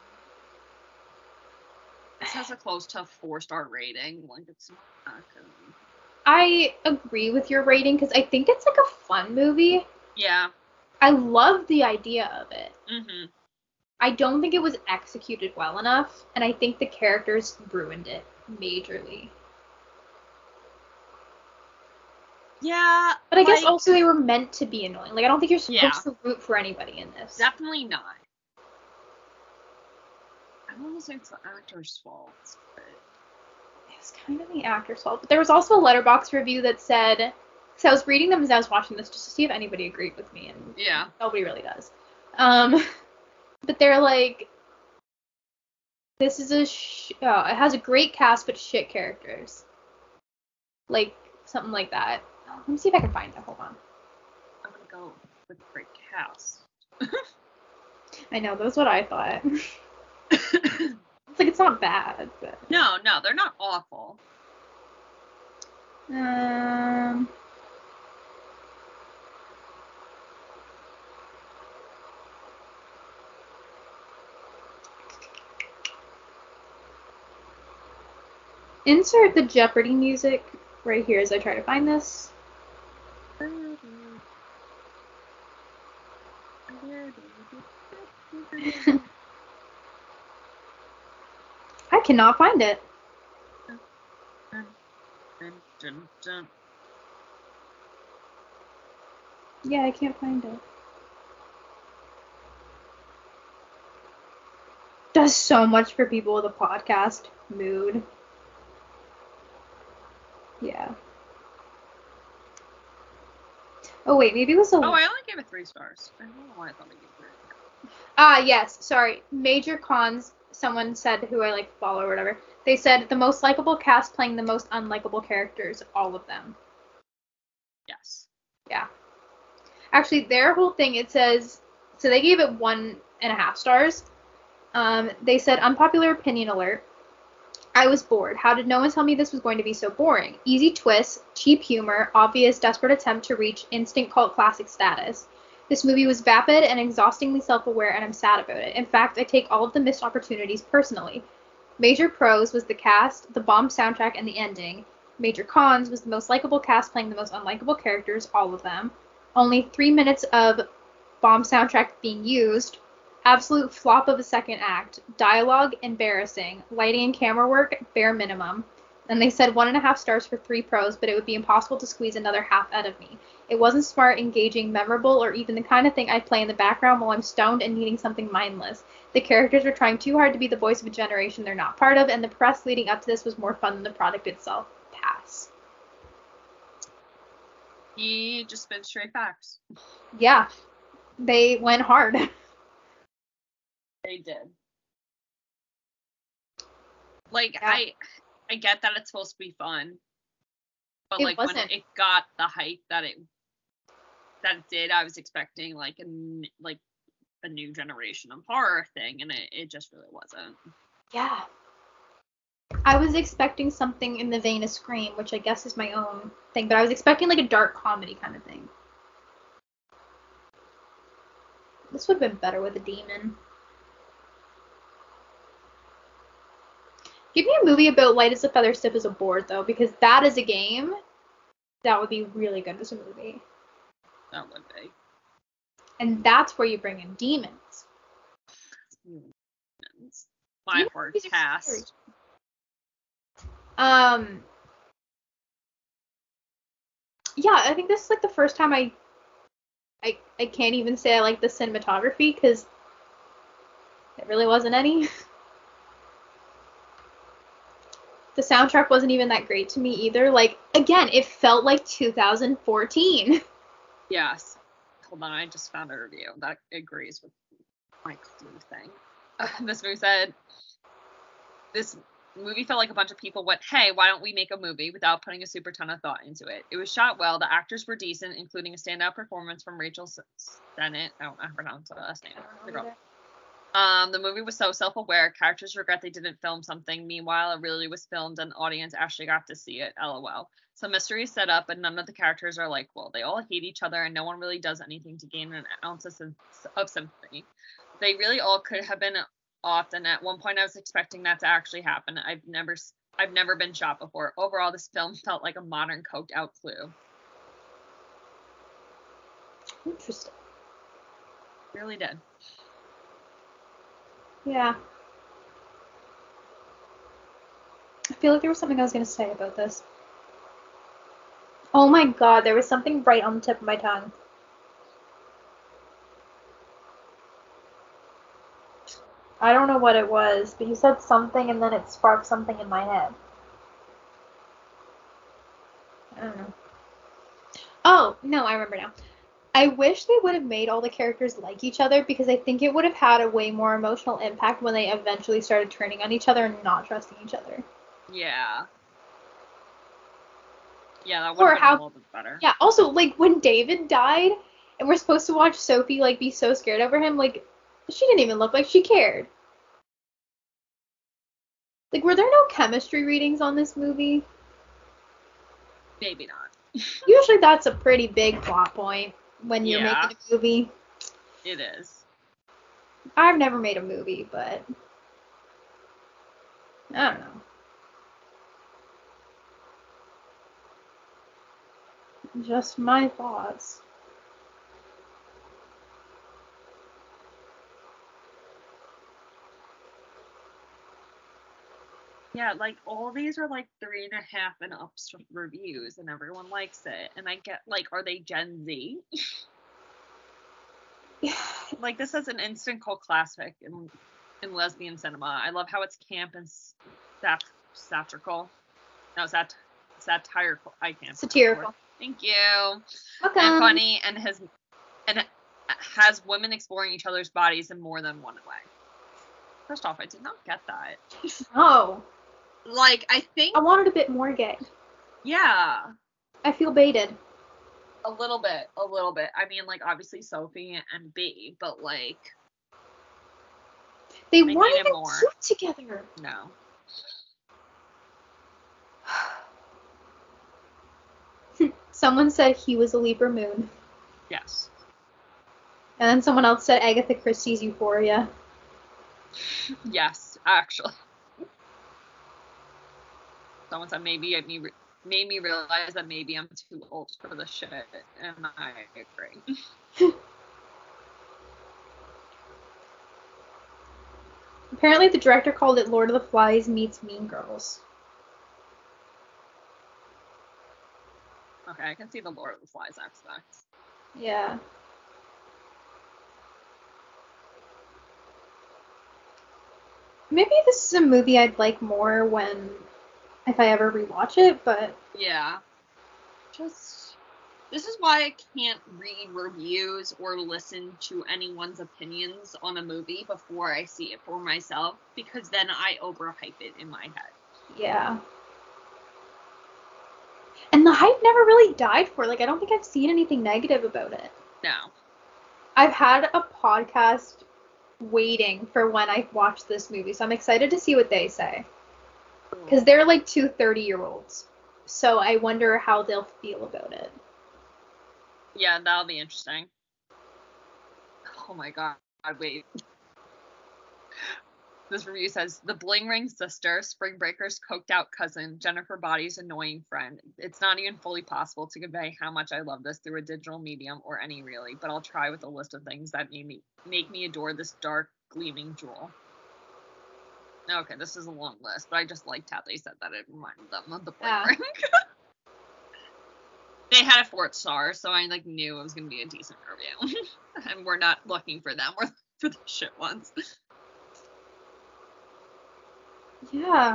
this has a close to four star rating. Like it's not gonna be. I agree with your rating because I think it's like a fun movie. Yeah. I love the idea of it. Mhm. I don't think it was executed well enough, and I think the characters ruined it majorly. Yeah. But I guess like, also they were meant to be annoying. Like, I don't think you're supposed Yeah. to root for anybody in this. definitely not. I don't want to say it's the actor's fault, but It's kind of the actor's fault. But there was also a Letterboxd review that said, because I was reading them as I was watching this just to see if anybody agreed with me, and yeah. nobody really does. Um, but they're like, this is a sh- oh, it has a great cast but shit characters. Like something like that. Let me see if I can find it. Hold on. I'm gonna go with great cast. I know that's what I thought. It's like it's not bad, but No, no, they're not awful. um. Insert the Jeopardy music right here as I try to find this. I cannot find it. Dun, dun, dun. Yeah, I can't find it. Does so much for people with a podcast mood. Yeah. Oh wait, maybe it was a. Oh, I only gave it three stars. I don't know why I thought I gave three. Ah, yes. Sorry. Major cons. Someone said who I like follow or whatever. They said the most likable cast playing the most unlikable characters. All of them. Yes. Yeah. Actually, their whole thing, it says, so they gave it one and a half stars. Um, they said unpopular opinion alert. I was bored. How did no one tell me this was going to be so boring? Easy twists, cheap humor, obvious, desperate attempt to reach instant cult classic status. This movie was vapid and exhaustingly self-aware, and I'm sad about it. In fact, I take all of the missed opportunities personally. Major pros was the cast, the bomb soundtrack, and the ending. Major cons was the most likable cast playing the most unlikable characters, all of them. Only three minutes of bomb soundtrack being used. Absolute flop of a second act. Dialogue, embarrassing. Lighting and camera work, bare minimum. And they said one and a half stars for three pros, but it would be impossible to squeeze another half out of me. It wasn't smart, engaging, memorable, or even the kind of thing I'd play in the background while I'm stoned and needing something mindless. The characters were trying too hard to be the voice of a generation they're not part of, and the press leading up to this was more fun than the product itself. Pass. He just spit straight facts. Yeah. They went hard. They did. Like, Yeah. I I get that it's supposed to be fun. But It like when wasn't. it got the hype that it that it did, I was expecting like a n- like a new generation of horror thing, and it, it just really wasn't. Yeah. I was expecting something in the vein of Scream, which I guess is my own thing, but I was expecting like a dark comedy kind of thing. This would have been better with a demon. Give me a movie about light as a feather, stiff as a board, though, because that is a game that would be really good as a movie. That would be. And that's where you bring in demons. My Demon hard movies are cast. scary. Um. Yeah, I think this is like the first time I, I, I can't even say I like the cinematography because there really wasn't any. The soundtrack wasn't even that great to me either. Like, again, it felt like two thousand fourteen. Yes. Hold on, I just found a review that agrees with my clue thing. This movie said, this movie felt like a bunch of people went, hey, why don't we make a movie without putting a super ton of thought into it? It was shot well, the actors were decent, including a standout performance from Rachel Sennett. I don't know how to pronounce the last name. The girl. Um, the movie was so self-aware, characters regret they didn't film something. Meanwhile, it really was filmed and the audience actually got to see it. LOL. Some mystery is set up, but none of the characters are likable. They all hate each other, and no one really does anything to gain an ounce of, sym- of sympathy. They really all could have been off, and at one point I was expecting that to actually happen. I've never, I've never been shot before. Overall, this film felt like a modern coked-out Clue. Interesting. It really did. Yeah. I feel like there was something I was going to say about this. Oh my god, there was something right on the tip of my tongue. I don't know what it was, but you said something and then it sparked something in my head. I don't know. Oh, no, I remember now. I wish they would have made all the characters like each other because I think it would have had a way more emotional impact when they eventually started turning on each other and not trusting each other. Yeah. Yeah, that would Or have been how- a little bit better. Yeah, also, like, when David died, and we're supposed to watch Sophie, like, be so scared over him, like, she didn't even look like she cared. Like, were there no chemistry readings on this movie? Maybe not. Usually that's a pretty big plot point when you're Yeah. making a movie. It is. I've never made a movie, but I don't know. Just my thoughts. Yeah, like all these are like three and a half and up reviews, and everyone likes it. And I get like, are they Gen Z? Like this is an instant cult classic in in lesbian cinema. I love how it's camp and sat- satirical. No, sat satirical. I can't. Satirical. Thank you. Okay. And funny, and has and it has women exploring each other's bodies in more than one way. First off, I did not get that. Oh. Like, I think. I wanted a bit more gay. Yeah. I feel baited. A little bit. A little bit. I mean, like, obviously Sophie and B, but, like. They I weren't needed even more. cute together. No. Someone said he was a Libra moon. Yes. And then someone else said Agatha Christie's Euphoria. Yes, actually. Someone said maybe it made, made me realize that maybe I'm too old for this shit, and I agree. Apparently the director called it Lord of the Flies meets Mean Girls. Okay, I can see the Lord of the Flies aspects. Yeah. Maybe this is a movie I'd like more when, if I ever rewatch it, but... Yeah. Just, this is why I can't read reviews or listen to anyone's opinions on a movie before I see it for myself, because then I overhype it in my head. Yeah. And the hype never really died for it. Like, I don't think I've seen anything negative about it. No. I've had a podcast waiting for when I watch this movie, so I'm excited to see what they say. Because they're like two thirty-year-olds. So I wonder how they'll feel about it. Yeah, that'll be interesting. Oh my god, wait. This review says, the bling ring sister, Spring Breaker's coked out cousin, Jennifer Body's annoying friend. It's not even fully possible to convey how much I love this through a digital medium or any really, but I'll try with a list of things that made me make me adore this dark, gleaming jewel. Okay, this is a long list, but I just liked how they said that it reminded them of the bling Yeah. ring. They had a four stars, so I like knew it was gonna be a decent review. And we're not looking for them, we're looking for the shit ones. Yeah.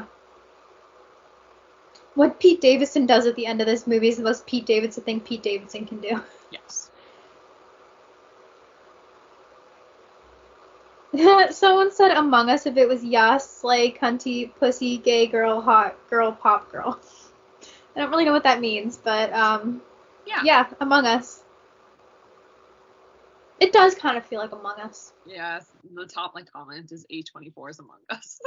What Pete Davidson does at the end of this movie is the most Pete Davidson thing Pete Davidson can do. Yes. Someone said Among Us if it was yas, slay, cunty, pussy, gay girl, hot girl, pop girl. I don't really know what that means, but um, Yeah. yeah, Among Us. It does kind of feel like Among Us. Yes. The top like comment is A twenty-four's Among Us.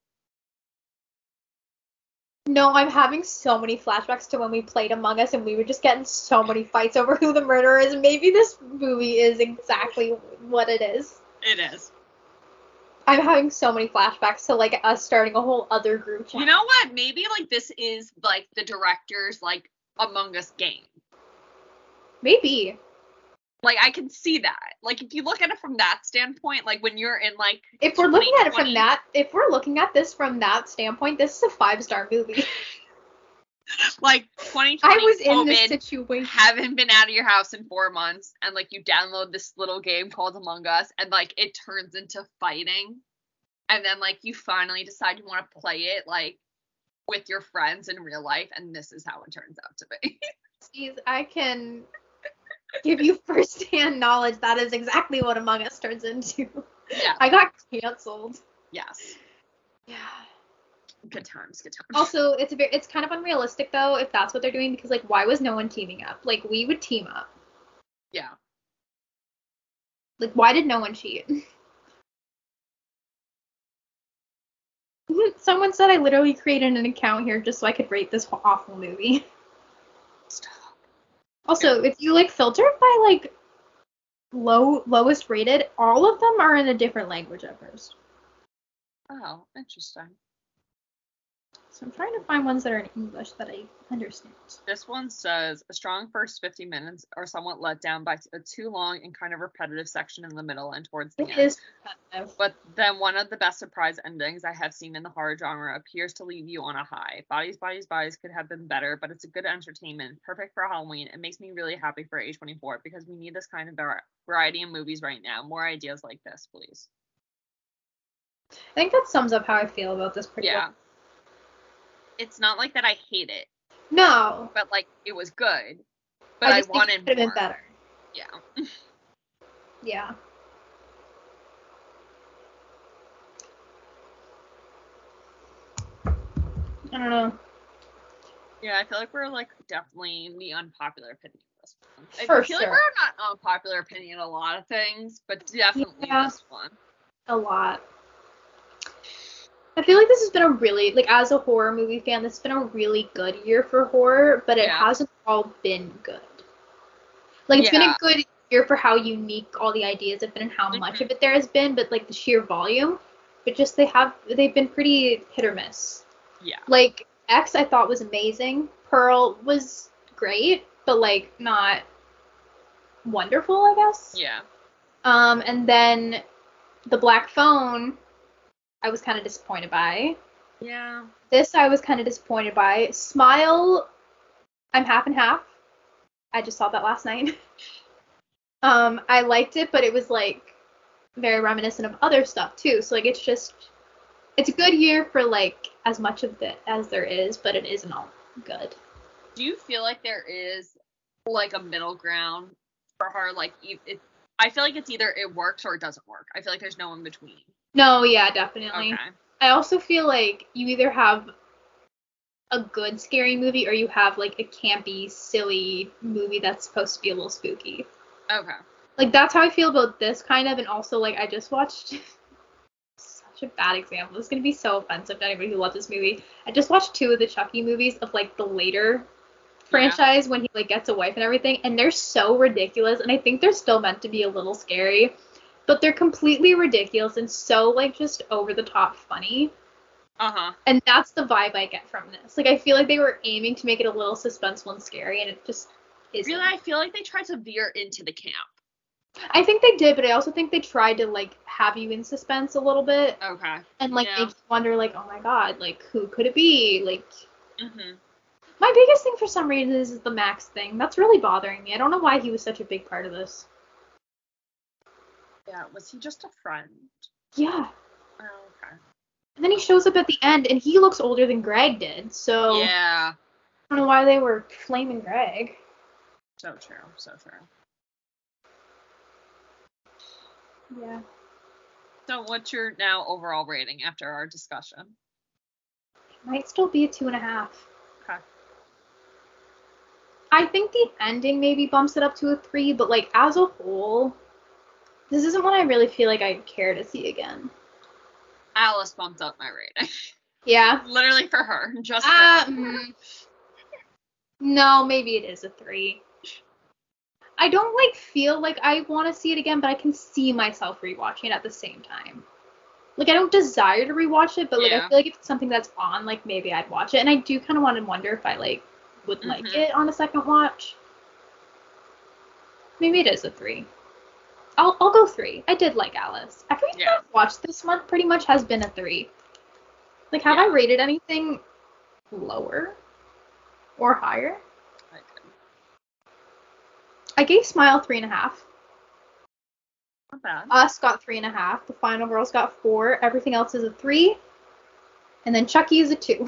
No, I'm having so many flashbacks to when we played Among Us and we were just getting so many fights over who the murderer is. Maybe this movie is exactly what it is. It is. I'm having so many flashbacks to like us starting a whole other group chat. You know what? Maybe like this is like the director's like Among Us game. Maybe. Like I can see that. Like if you look at it from that standpoint, like when you're in like If we're looking at it from twenty that, if we're looking at this from that standpoint, this is a five-star movie. like twenty twenty I was in COVID, this situation. haven't been out of your house in four months, and like you download this little game called Among Us, and like it turns into fighting, and then like you finally decide you want to play it like with your friends in real life, and this is how it turns out to be. Jeez, I can give you first-hand knowledge. That is exactly what Among Us turns into. Yeah. I got canceled. Yes. Yeah. Good times, good times. Also, it's a very, it's kind of unrealistic though if that's what they're doing because like why was no one teaming up? Like we would team up. Yeah. Like why did no one cheat? Someone said I literally created an account here just so I could rate this awful movie. Stop. Also, if you like filter it by like low lowest rated, all of them are in a different language at first. Oh, interesting. So I'm trying to find ones that are in English that I understand. This one says a strong first fifty minutes are somewhat let down by a too long and kind of repetitive section in the middle and towards the It end. is repetitive. But then one of the best surprise endings I have seen in the horror genre appears to leave you on a high. Bodies, Bodies, Bodies could have been better, but it's a good entertainment, perfect for Halloween. It makes me really happy for A twenty-four because we need this kind of variety in movies right now. More ideas like this, please. I think that sums up how I feel about this pretty Yeah. well. It's not like that I hate it, No. but like it was good, but I I, just think wanted it could have more. been better. Yeah. Yeah. I don't know. Yeah, I feel like we're like definitely the unpopular opinion of this one. For I feel sure. like we're not unpopular opinion on a lot of things, but definitely Yeah. this one. A lot. I feel like this has been a really, like, as a horror movie fan, this has been a really good year for horror, but it Yeah. hasn't all been good. Like, it's been Yeah. a good year for how unique all the ideas have been and how much Mhm. of it there has been, but, like, the sheer volume, but just they have, they've been pretty hit or miss. Yeah. Like, X I thought was amazing. Pearl was great, but, like, not wonderful, I guess. Yeah. Um, and then The Black Phone, I was kind of disappointed by. Yeah. This I was kind of disappointed by. Smile, I'm half and half. I just saw that last night. um, I liked it, but it was like very reminiscent of other stuff too. So like it's just it's a good year for like as much of it as there is, but it isn't all good. Do you feel like there is like a middle ground for her? Like, e- it, I feel like it's either it works or it doesn't work. I feel like there's no in between. No, yeah, definitely. Okay. I also feel like you either have a good scary movie or you have like a campy, silly movie that's supposed to be a little spooky. Okay. Like that's how I feel about this kind of, and also like I just watched such a bad example. It's gonna be so offensive to anybody who loves this movie. I just watched two of the Chucky movies of like the later franchise when he like gets a wife and everything, and they're so ridiculous, and I think they're still meant to be a little scary, but they're completely ridiculous and so like just over the top funny. Uh-huh. And that's the vibe I get from this. Like I feel like they were aiming to make it a little suspenseful and scary, and it just isn't. Really, I feel like they tried to veer into the camp. I think they did, but I also think they tried to like have you in suspense a little bit Okay. and like Yeah. make you wonder like, oh my god, like who could it be? Like Mhm. my biggest thing for some reason is the Max thing. That's really bothering me. I don't know why he was such a big part of this. Yeah. Was he just a friend? Yeah. Oh, okay. And then he shows up at the end and he looks older than Greg did. So Yeah. I don't know why they were flaming Greg. So true. So true. Yeah. So what's your now overall rating after our discussion? It might still be a two and a half. Okay. I think the ending maybe bumps it up to a three, but like as a whole, this isn't one I really feel like I'd care to see again. Alice bumped up my rating. Yeah. Literally for her. Just for Uh, her. mm, no, maybe it is a three. I don't like feel like I want to see it again, but I can see myself rewatching it at the same time. Like I don't desire to rewatch it, but like Yeah. I feel like if it's something that's on, like maybe I'd watch it. And I do kind of want to wonder if I like would like Mhm. it on a second watch. Maybe it is a three. I'll I'll go three. I did like Alice. Everything Yeah. I've watched this month pretty much has been a three. Like have Yeah. I rated anything lower or higher? I did. I gave Smile three and a half. Not bad. Us got three and a half. The Final Girls got four. Everything else is a three. And then Chucky is a two.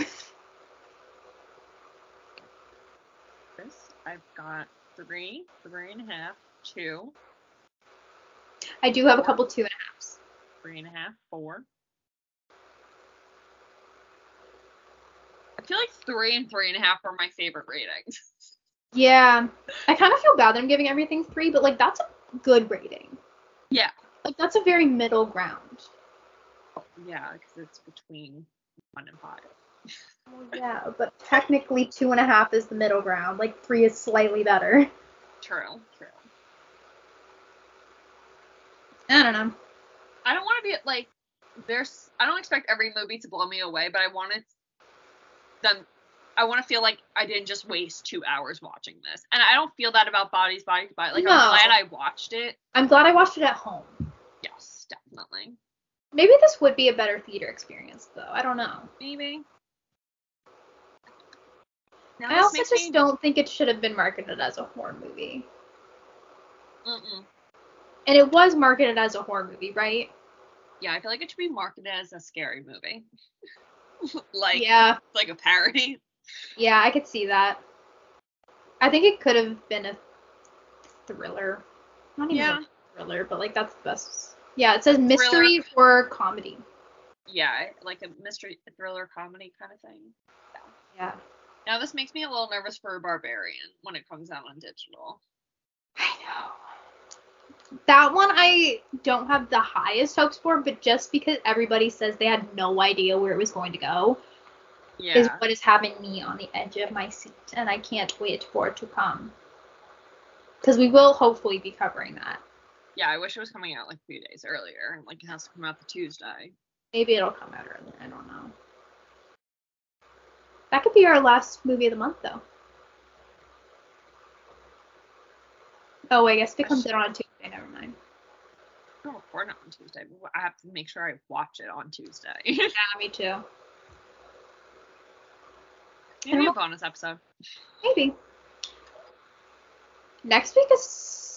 This, I've got three, three and a half, two, I do have a couple two and a halves. three and a half, four. I feel like three and three and a half are my favorite ratings. Yeah. I kind of feel bad that I'm giving everything three, but like that's a good rating. Yeah. Like that's a very middle ground. Yeah, because it's between one and five. Well, yeah, but technically two and a half is the middle ground. Like three is slightly better. True, true. I don't know. I don't want to be like, there's, I don't expect every movie to blow me away, but I want it, them, I want to feel like I didn't just waste two hours watching this. And I don't feel that about Bodies, Bodies, Bodies. Like, No. I'm glad I watched it. I'm glad I watched it at home. Yes, definitely. Maybe this would be a better theater experience, though. I don't know. Maybe. Now I this also makes just me- don't think it should have been marketed as a horror movie. Mm-mm. And it was marketed as a horror movie, right? Yeah, I feel like it should be marketed as a scary movie. like, Yeah. like a parody. Yeah, I could see that. I think it could have been a thriller. Not even Yeah. a thriller, but like that's the best. Yeah, it says mystery or comedy. Yeah, like a mystery thriller comedy kind of thing. Yeah. Now this makes me a little nervous for Barbarian when it comes out on digital. I know. That one I don't have the highest hopes for, but just because everybody says they had no idea where it was going to go Yeah. is what is having me on the edge of my seat, and I can't wait for it to come. Because we will hopefully be covering that. Yeah, I wish it was coming out like a few days earlier. Like it has to come out the Tuesday. Maybe it'll come out early. I don't know. That could be our last movie of the month, though. Oh, I guess if it comes out on a Tuesday, never mind. I don't record it on Tuesday, but I have to make sure I watch it on Tuesday. Yeah, me too. Maybe a bonus episode. Maybe. Next week is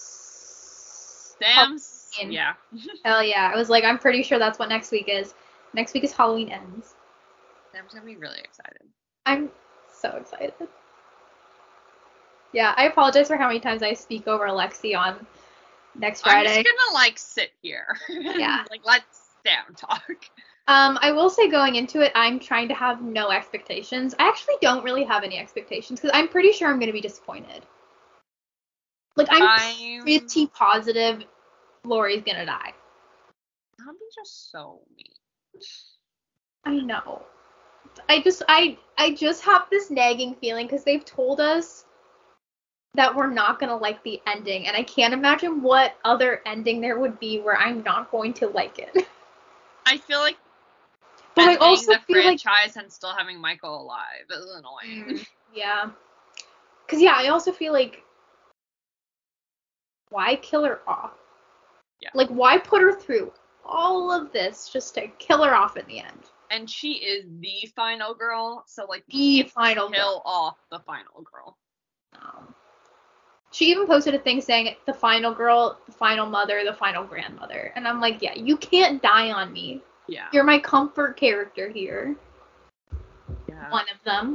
Sam's. Halloween. Yeah. Hell yeah. I was like, I'm pretty sure that's what next week is. Next week is Halloween Ends. Sam's gonna be really excited. I'm so excited. Yeah, I apologize for how many times I speak over Alexi on next Friday. I'm just gonna like sit here. Yeah. Like let's down talk. Um, I will say going into it, I'm trying to have no expectations. I actually don't really have any expectations because I'm pretty sure I'm going to be disappointed. Like, I'm, I'm pretty positive Lori's going to die. That'd be just so mean. I know. I just, I, I just have this nagging feeling because they've told us that we're not going to like the ending, and I can't imagine what other ending there would be where I'm not going to like it. I feel like But I ending also the feel like franchise and still having Michael alive is annoying. Mm, yeah. Because, yeah, I also feel like, why kill her off? Yeah. Like, why put her through all of this just to kill her off in the end? And she is the final girl, so, like, The final kill girl. off the final girl. No. She even posted a thing saying, the final girl, the final mother, the final grandmother. And I'm like, yeah, you can't die on me. Yeah. You're my comfort character here. Yeah. One of them.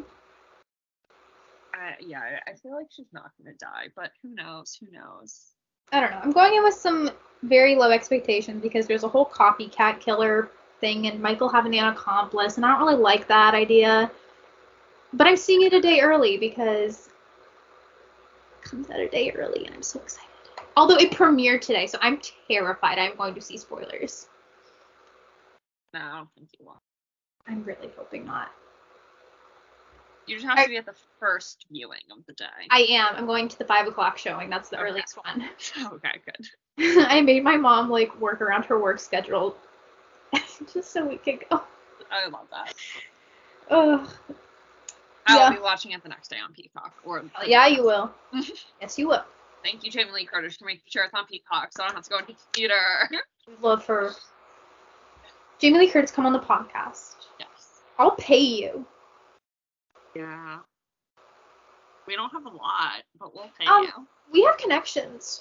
I, yeah, I feel like she's not going to die, but who knows? Who knows? I don't know. I'm going in with some very low expectations because there's a whole copycat killer thing and Michael having an accomplice, and I don't really like that idea. But I'm seeing it a day early because it comes out a day early and I'm so excited. Although it premiered today, so I'm terrified I'm going to see spoilers. No, I don't think you will. I'm really hoping not. You just have I, to be at the first viewing of the day. I am. I'm going to the five o'clock showing. That's the Okay. earliest one. Okay, good. I made my mom like work around her work schedule just so we could go. I love that. Ugh. I'll Yeah. be watching it the next day on Peacock. Or Yeah, you will. Yes, you will. Thank you, Jamie Lee Curtis, for making sure it's on Peacock, so I don't have to go into the theater. Love for Jamie Lee Curtis, come on the podcast. Yes. I'll pay you. Yeah. We don't have a lot, but we'll pay Um, you. We have connections.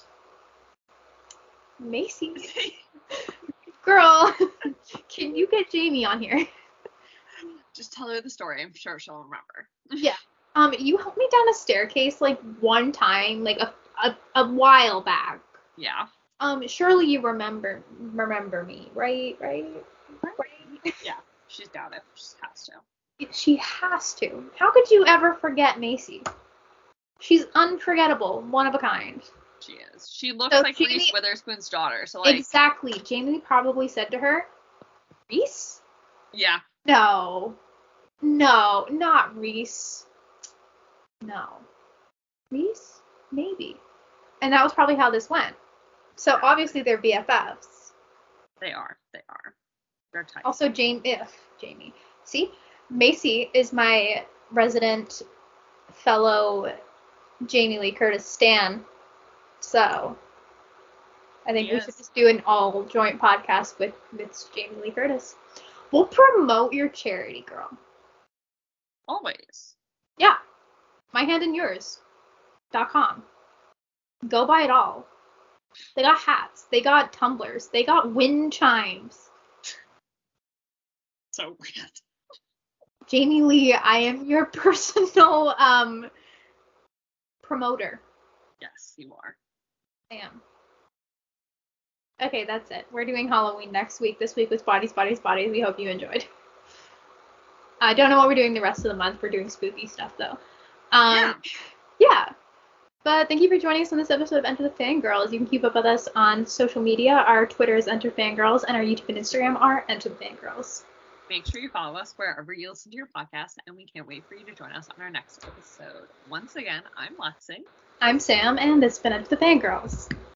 Macy. Girl, can you get Jamie on here? Just tell her the story. I'm sure she'll remember. Yeah. Um, you helped me down a staircase like one time, like a a, a while back. Yeah. Um, surely you remember remember me, right? Right? Right? Yeah. She's got it. She just has to. She has to. How could you ever forget Macy? She's unforgettable, one of a kind. She is. She looks So like Jamie- Reese Witherspoon's daughter. So like. Exactly. Jamie probably said to her, Reese? Yeah. No. No, not Reese. No. Reese? Maybe. And that was probably how this went. So obviously they're B F Fs. They are. They are. They're tight. Also, Jane, if Jamie. See, Macy is my resident fellow Jamie Lee Curtis stan. So I think we Yes. should just do an all joint podcast with with Jamie Lee Curtis. We'll promote your charity, girl. Always. Yeah. My hand in yours. Dot com. Go buy it all. They got hats. They got tumblers. They got wind chimes. So weird. Jamie Lee, I am your personal um promoter. Yes, you are. I am. Okay, that's it. We're doing Halloween next week. This week was Bodies, Bodies, Bodies. We hope you enjoyed. I don't know what we're doing the rest of the month. We're doing spooky stuff, though. Um, Yeah. yeah. But thank you for joining us on this episode of Enter the Fangirls. You can keep up with us on social media. Our Twitter is Enter Fangirls, and our YouTube and Instagram are Enter the Fangirls. Make sure you follow us wherever you listen to your podcast, and we can't wait for you to join us on our next episode. Once again, I'm Lexi. I'm Sam, and this has been Enter the Fangirls.